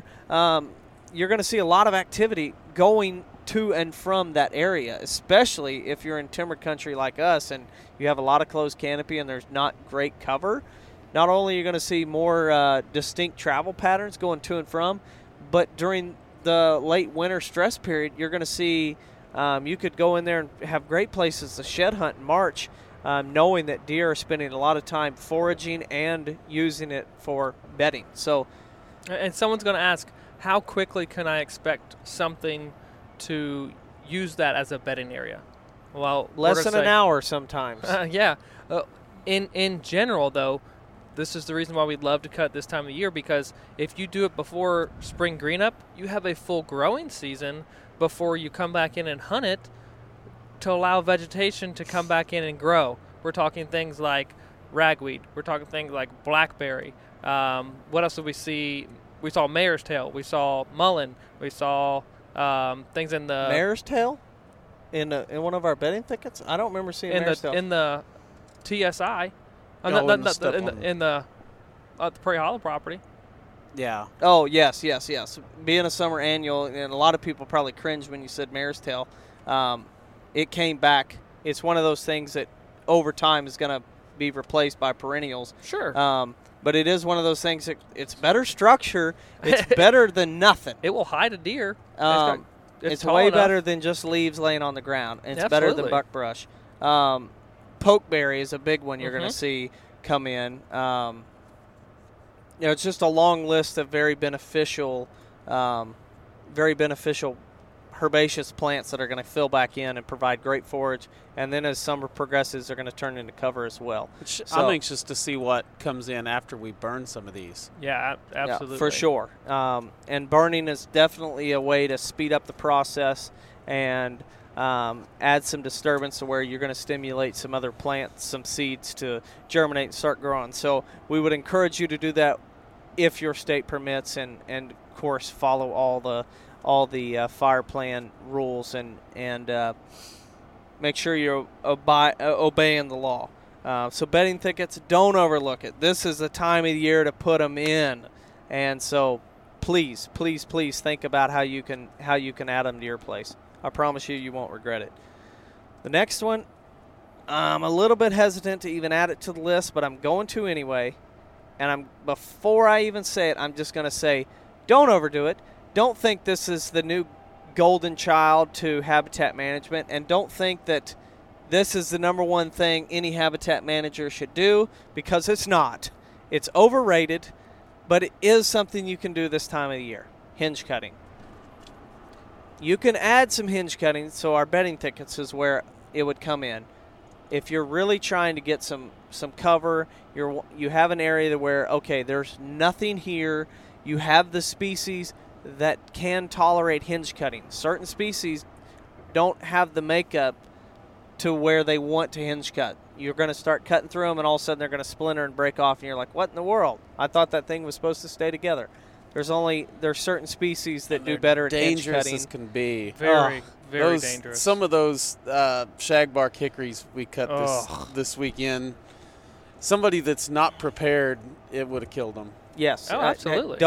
lot of activity going to and from that area, especially if you're in timber country like us and you have a lot of closed canopy and there's not great cover. Not only are you going to see more distinct travel patterns going to and from, but during the late winter stress period, you're going to see you could go in there and have great places to shed hunt in March, knowing that deer are spending a lot of time foraging and using it for bedding. So, and someone's going to ask, how quickly can I expect something to use that as a bedding area? Well, less than an hour sometimes. Yeah. In general, though, this is the reason why we'd love to cut this time of the year, because if you do it before spring green up, you have a full growing season before you come back in and hunt it to allow vegetation to come back in and grow. We're talking things like ragweed. We're talking things like blackberry. What else did we see? We saw mare's tail. We saw mullein. We saw things in the mare's tail in one of our bedding thickets. I don't remember seeing mare's tail in the TSI. In the Prairie Hollow property. Yeah. Oh, yes. Being a summer annual, and a lot of people probably cringed when you said mare's tail. It came back. It's one of those things that over time is going to be replaced by perennials. Sure. But it is one of those things that it's better structure. It's better than nothing. It will hide a deer. It's way better than just leaves laying on the ground. It's better than buckbrush. Pokeberry is a big one you're going to see come in. It's just a long list of very beneficial herbaceous plants that are going to fill back in and provide great forage. And then as summer progresses, they're going to turn into cover as well. I'm anxious to see what comes in after we burn some of these. Yeah, absolutely. Yeah, for sure. And burning is definitely a way to speed up the process and add some disturbance to where you're going to stimulate some other plants, some seeds to germinate and start growing. So we would encourage you to do that if your state permits, and of course follow all the fire plan rules and make sure you're obeying the law. So bedding thickets, don't overlook it. This is the time of the year to put them in, and so please think about how you can add them to your place. I promise you won't regret it. The next one, I'm a little bit hesitant to even add it to the list, but I'm going to anyway. And before I even say it, I'm just going to say, don't overdo it. Don't think this is the new golden child to habitat management, and don't think that this is the number one thing any habitat manager should do, because it's not. It's overrated, but it is something you can do this time of the year. Hinge cutting. You can add some hinge cutting, so our bedding thickets is where it would come in. If you're really trying to get some cover, you have an area where, okay, there's nothing here. You have the species that can tolerate hinge cutting. Certain species don't have the makeup to where they want to hinge cut. You're going to start cutting through them, and all of a sudden they're going to splinter and break off, and you're like, what in the world? I thought that thing was supposed to stay together. There's certain species that do better at hinge cutting. Dangerous as can be. Very dangerous. Some of those shagbark hickories we cut this weekend, somebody that's not prepared, it would have killed them. Yes. Oh, absolutely.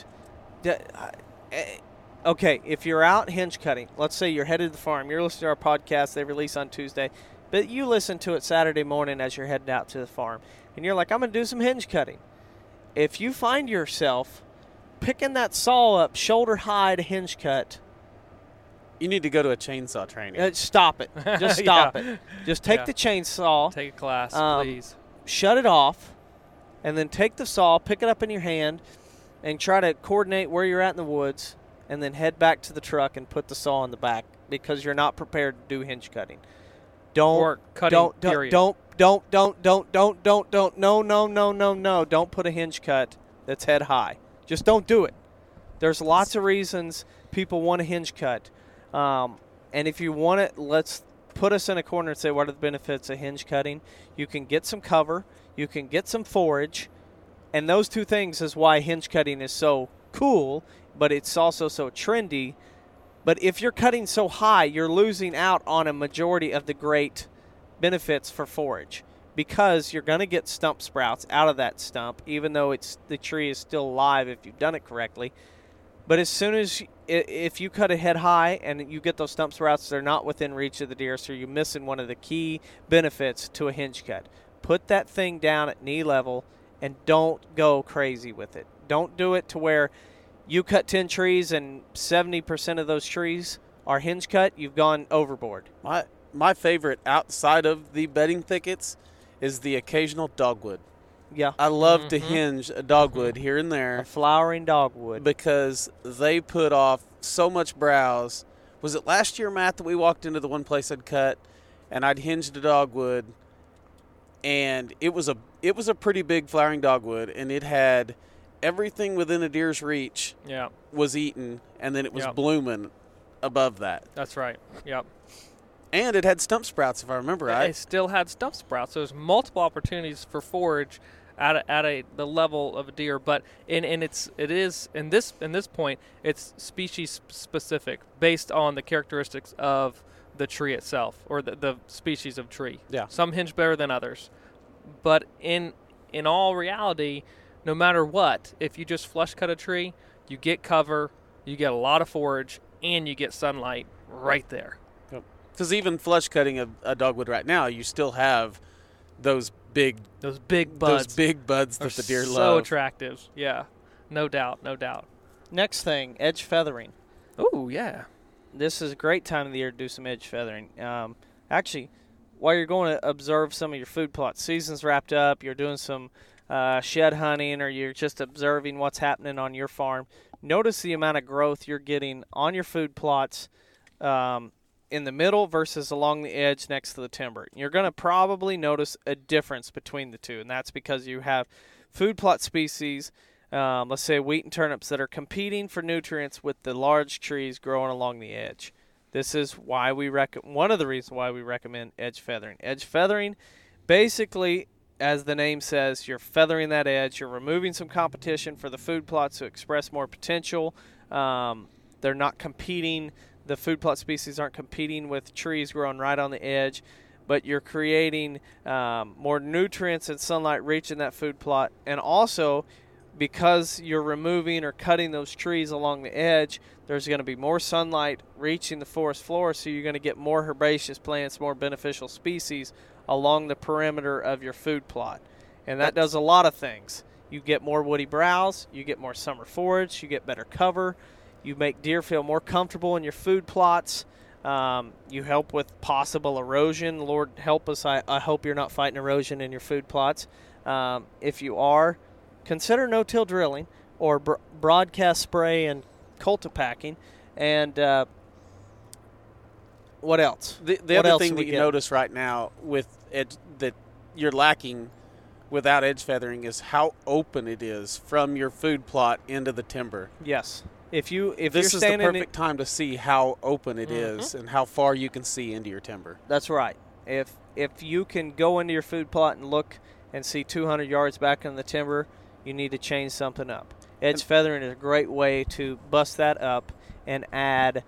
Okay, if you're out hinge cutting, let's say you're headed to the farm, you're listening to our podcast, they release on Tuesday, but you listen to it Saturday morning as you're heading out to the farm, and you're like, I'm going to do some hinge cutting. If you find yourself picking that saw up shoulder high to hinge cut, You need to go to a chainsaw training. Stop it. Just stop it. Just take the chainsaw. Take a class, please. Shut it off, and then take the saw, pick it up in your hand, and try to coordinate where you're at in the woods, and then head back to the truck and put the saw in the back because you're not prepared to do hinge cutting. Or cutting, period. Don't put a hinge cut that's head high. Just don't do it. There's lots of reasons people want a hinge cut. And if you want it, let's put us in a corner and say, what are the benefits of hinge cutting? You can get some cover. You can get some forage. And those two things is why hinge cutting is so cool, but it's also so trendy. But if you're cutting so high, you're losing out on a majority of the great benefits for forage because you're going to get stump sprouts out of that stump, even though the tree is still alive if you've done it correctly. But as soon as if you cut it head high and you get those stump sprouts, they're not within reach of the deer, so you're missing one of the key benefits to a hinge cut. Put that thing down at knee level and don't go crazy with it. Don't do it to where you cut 10 trees and 70% of those trees are hinge cut. You've gone overboard. My favorite outside of the bedding thickets is the occasional dogwood. Yeah. I love to hinge a dogwood here and there. A flowering dogwood. Because they put off so much browse. Was it last year, Matt, that we walked into the one place I'd cut and I'd hinged a dogwood, and it was a pretty big flowering dogwood, and it had everything within a deer's reach was eaten, and then it was blooming above that. That's right. Yep. And it had stump sprouts, if I remember right. It still had stump sprouts. So there's multiple opportunities for forage at the level of a deer, but in this point it's species specific based on the characteristics of the tree itself or the species of tree. Yeah. Some hinge better than others, but in all reality, no matter what, if you just flush cut a tree, you get cover, you get a lot of forage, and you get sunlight right there. Because even flush cutting a dogwood right now, you still have those big buds. Those big buds that the deer love. So attractive. Yeah. No doubt. Next thing, edge feathering. Ooh, yeah. This is a great time of the year to do some edge feathering. Actually, while you're going to observe some of your food plots, season's wrapped up, you're doing some shed hunting, or you're just observing what's happening on your farm, notice the amount of growth you're getting on your food plots in the middle versus along the edge next to the timber. You're going to probably notice a difference between the two, and that's because you have food plot species, let's say wheat and turnips, that are competing for nutrients with the large trees growing along the edge. This is why one of the reasons why we recommend edge feathering. Edge feathering, basically, as the name says, you're feathering that edge. You're removing some competition for the food plots to express more potential. They're not competing. The food plot species aren't competing with trees growing right on the edge, but you're creating more nutrients and sunlight reaching that food plot. And also, because you're removing or cutting those trees along the edge, there's going to be more sunlight reaching the forest floor, so you're going to get more herbaceous plants, more beneficial species along the perimeter of your food plot. And that does a lot of things. You get more woody browse, you get more summer forage, you get better cover, you make deer feel more comfortable in your food plots, you help with possible erosion. Lord help us, I hope you're not fighting erosion in your food plots. If you are, consider no-till drilling or broadcast spray and cultipacking. And what else? The other thing that you notice right now with that you're lacking without edge feathering is how open it is from your food plot into the timber. Yes. If this you're is the perfect time to see how open it is and how far you can see into your timber. That's right. If you can go into your food plot and look and see 200 yards back in the timber, you need to change something up. Edge feathering is a great way to bust that up and add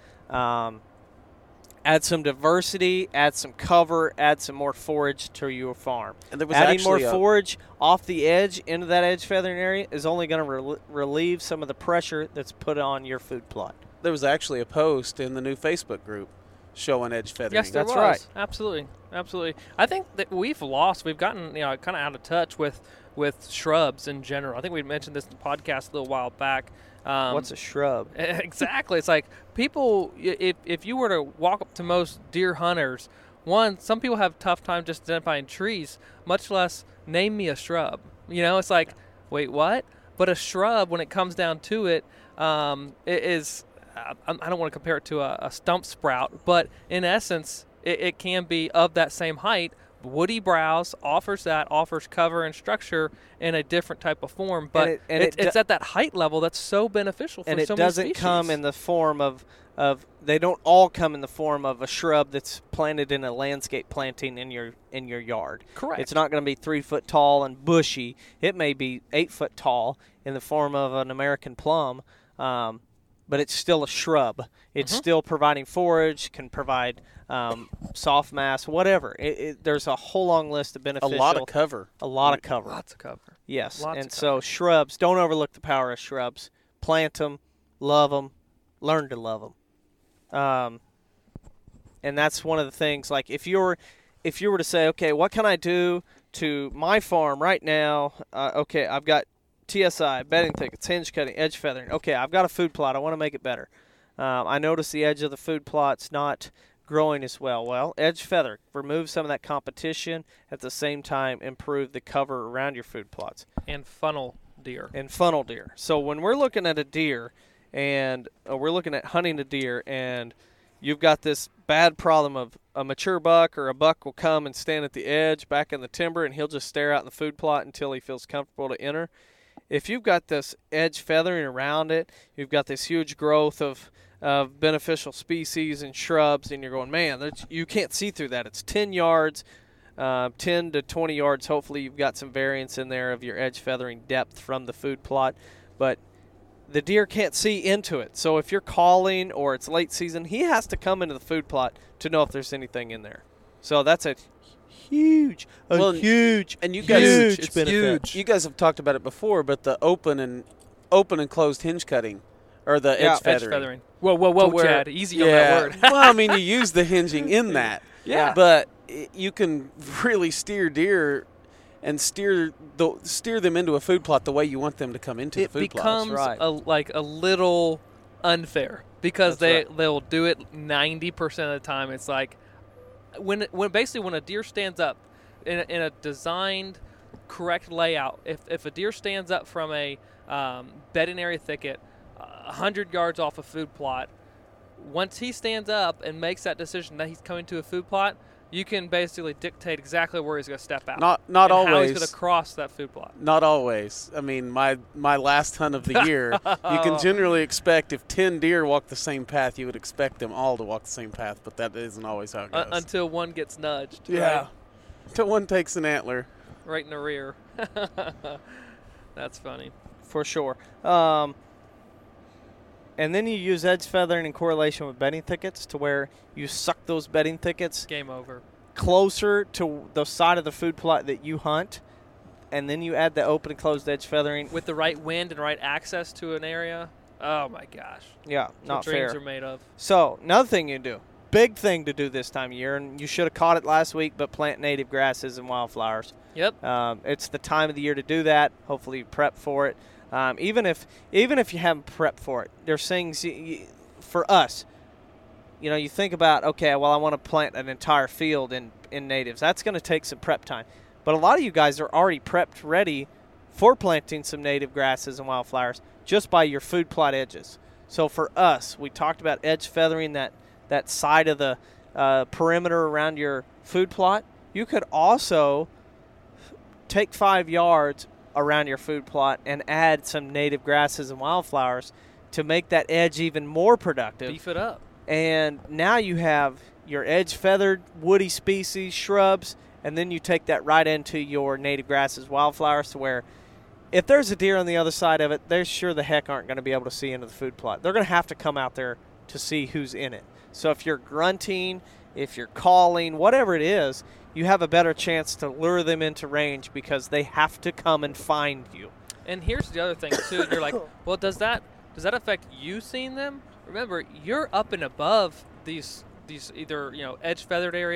some diversity, add some cover, add some more forage to your farm. And there was adding more forage off the edge into that edge feathering area is only going to relieve some of the pressure that's put on your food plot. There was actually a post in the new Facebook group showing edge feathering. Yes, there was. Right. Absolutely. I think that we've gotten kind of out of touch with with shrubs in general. I think we mentioned this in the podcast a little while back. What's a shrub? Exactly. It's like people, if you were to walk up to most deer hunters, some people have a tough time just identifying trees, much less name me a shrub. It's like, wait, what? But a shrub, when it comes down to it, it is, I don't want to compare it to a stump sprout, but in essence, it can be of that same height. Woody browse offers cover and structure in a different type of form, but it's at that height level that's so beneficial for so many species. And it doesn't come in the form of they don't all come in the form of a shrub that's planted in a landscape planting in your yard. Correct. It's not going to be 3 foot tall and bushy. It may be 8 foot tall in the form of an American plum, but it's still a shrub. It's still providing forage, can provide soft mass, whatever. There's a whole long list of beneficial. A lot of cover. Lots of cover. Yes. Lots of so cover. Shrubs, don't overlook the power of shrubs. Plant them, love them, learn to love them. And that's one of the things, like if you were to say, okay, what can I do to my farm right now? Okay, I've got TSI, bedding thickets, hinge cutting, edge feathering. Okay, I've got a food plot. I want to make it better. I notice the edge of the food plot's not growing as well. Well, edge feather, remove some of that competition, at the same time improve the cover around your food plots. And funnel deer. So when we're looking at a deer and we're looking at hunting a deer and you've got this bad problem of a mature buck or a buck will come and stand at the edge back in the timber and he'll just stare out in the food plot until he feels comfortable to enter. If you've got this edge feathering around it, you've got this huge growth of beneficial species and shrubs, and you're going, man, you can't see through that. It's 10 yards, 10 to 20 yards. Hopefully you've got some variance in there of your edge feathering depth from the food plot. But the deer can't see into it. So if you're calling or it's late season, he has to come into the food plot to know if there's anything in there. So that's a huge and you guys, huge benefit. Huge. You guys have talked about it before, but the open and closed hinge cutting, or the edge feathering. Whoa, Chad, easy on that word. Well, I mean, you use the hinging in that. Yeah. But you can really steer deer and steer them into a food plot the way you want them to come into the food plot. It becomes a little unfair because they'll do it 90% of the time. It's like when a deer stands up in a designed correct layout, if a deer stands up from a bedding area thicket 100 yards off a food plot, once he stands up and makes that decision that he's coming to a food plot, you can basically dictate exactly where he's going to step out. Not always. How he's going to cross that food plot. Not always. I mean, my last hunt of the year, you can generally expect if 10 deer walk the same path, you would expect them all to walk the same path, but that isn't always how it goes. Until one gets nudged. Yeah. Right? Until one takes an antler. Right in the rear. That's funny. For sure. And then you use edge feathering in correlation with bedding thickets to where you suck those bedding thickets Game over. closer to the side of the food plot that you hunt, and then you add the open and closed edge feathering. With the right wind and right access to an area. Oh, my gosh. Yeah, That's not what dreams fair. are made of. So, another thing you do, big thing to do this time of year, and you should have caught it last week, but plant native grasses and wildflowers. Yep. It's the time of the year to do that. Hopefully you prep for it. Even if you haven't prepped for it, there's things for us. You know, you think about, okay, well, I want to plant an entire field in natives. That's going to take some prep time. But a lot of you guys are already prepped, ready for planting some native grasses and wildflowers just by your food plot edges. So for us, we talked about edge feathering that side of the perimeter around your food plot. You could also take 5 yards around your food plot and add some native grasses and wildflowers to make that edge even more productive. Beef it up. And now you have your edge feathered woody species, shrubs, and then you take that right into your native grasses, wildflowers, to where if there's a deer on the other side of it, they sure the heck aren't going to be able to see into the food plot. They're going to have to come out there to see who's in it. So if you're grunting, if you're calling, whatever it is, you have a better chance to lure them into range because they have to come and find you. And here's the other thing, too. You're like, well, does that affect you seeing them? Remember, you're up and above these either, edge feathered areas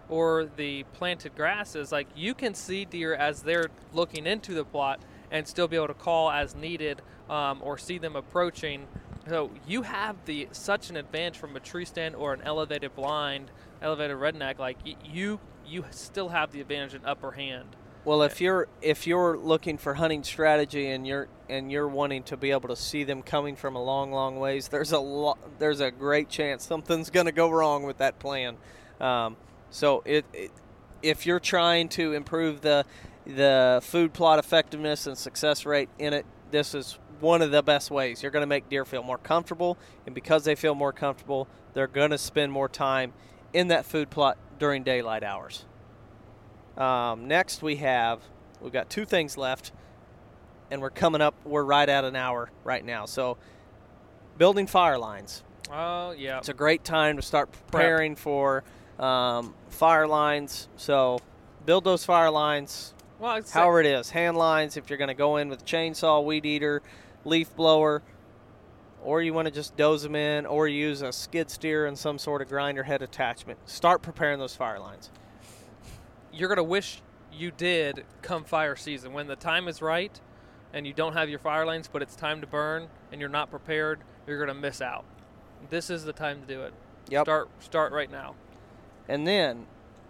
or the planted grasses, like you can see deer as they're looking into the plot and still be able to call as needed, or see them approaching. So you have such an advantage from a tree stand or an elevated blind, elevated redneck. Like you still have the advantage in upper hand. Well, if you're looking for hunting strategy and you're wanting to be able to see them coming from a long ways, there's a great chance something's going to go wrong with that plan. So if you're trying to improve the food plot effectiveness and success rate in it, this is one of the best ways. You're going to make deer feel more comfortable, and because they feel more comfortable, they're going to spend more time in that food plot during daylight hours. Next we've got 2 things left, and we're right at an hour right now. So building fire lines. Oh, yeah. It's a great time to start preparing for fire lines. So build those fire lines however it is. Hand lines if you're going to go in with chainsaw, weed eater, leaf blower, or you want to just doze them in, or use a skid steer and some sort of grinder head attachment. Start preparing those fire lines. You're going to wish you did come fire season. When the time is right and you don't have your fire lines, but it's time to burn and you're not prepared, you're going to miss out. This is the time to do it. Yep. Start right now. And then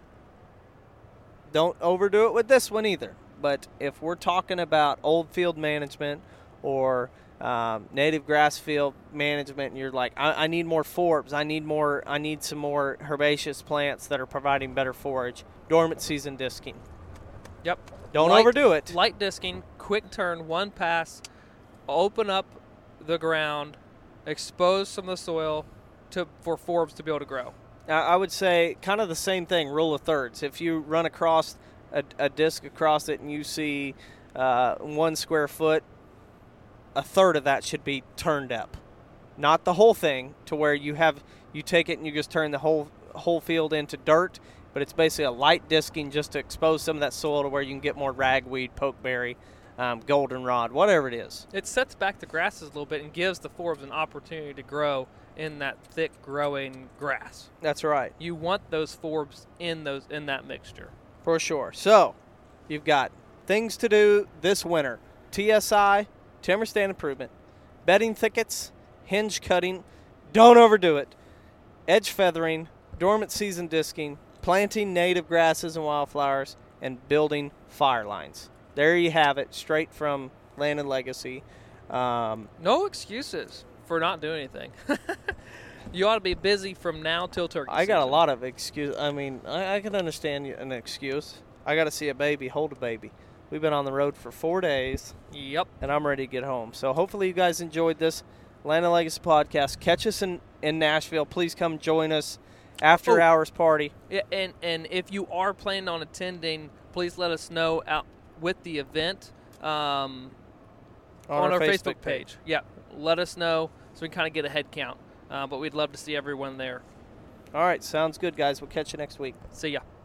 don't overdo it with this one either. But if we're talking about old field management or native grass field management, and you're like, I need more forbs, I need some more herbaceous plants that are providing better forage, dormant season disking. Yep. Don't overdo it. Light disking, quick turn, one pass, open up the ground, expose some of the soil for forbs to be able to grow. I would say kind of the same thing, rule of thirds. If you run across a disc across it and you see 1 square foot, a third of that should be turned up. Not the whole thing to where you take it and you just turn the whole field into dirt, but it's basically a light disking just to expose some of that soil to where you can get more ragweed, pokeberry, goldenrod, whatever it is. It sets back the grasses a little bit and gives the forbs an opportunity to grow in that thick growing grass. That's right. You want those forbs in that mixture. For sure. So, you've got things to do this winter. TSI, timber stand improvement, bedding thickets, hinge cutting, don't overdo it, edge feathering, dormant season disking, planting native grasses and wildflowers, and building fire lines. There you have it, straight from Land and Legacy. No excuses for not doing anything. You ought to be busy from now till turkey season. I got a lot of excuses. I mean, I can understand an excuse. I got to see a baby, hold a baby. We've been on the road for 4 days. Yep. And I'm ready to get home. So hopefully you guys enjoyed this Land and Legacy podcast. Catch us in Nashville. Please come join us after hours party. Yeah, and if you are planning on attending, please let us know out with the event on our Facebook page. Yeah, let us know so we can kind of get a head count. But we'd love to see everyone there. All right, sounds good, guys. We'll catch you next week. See ya.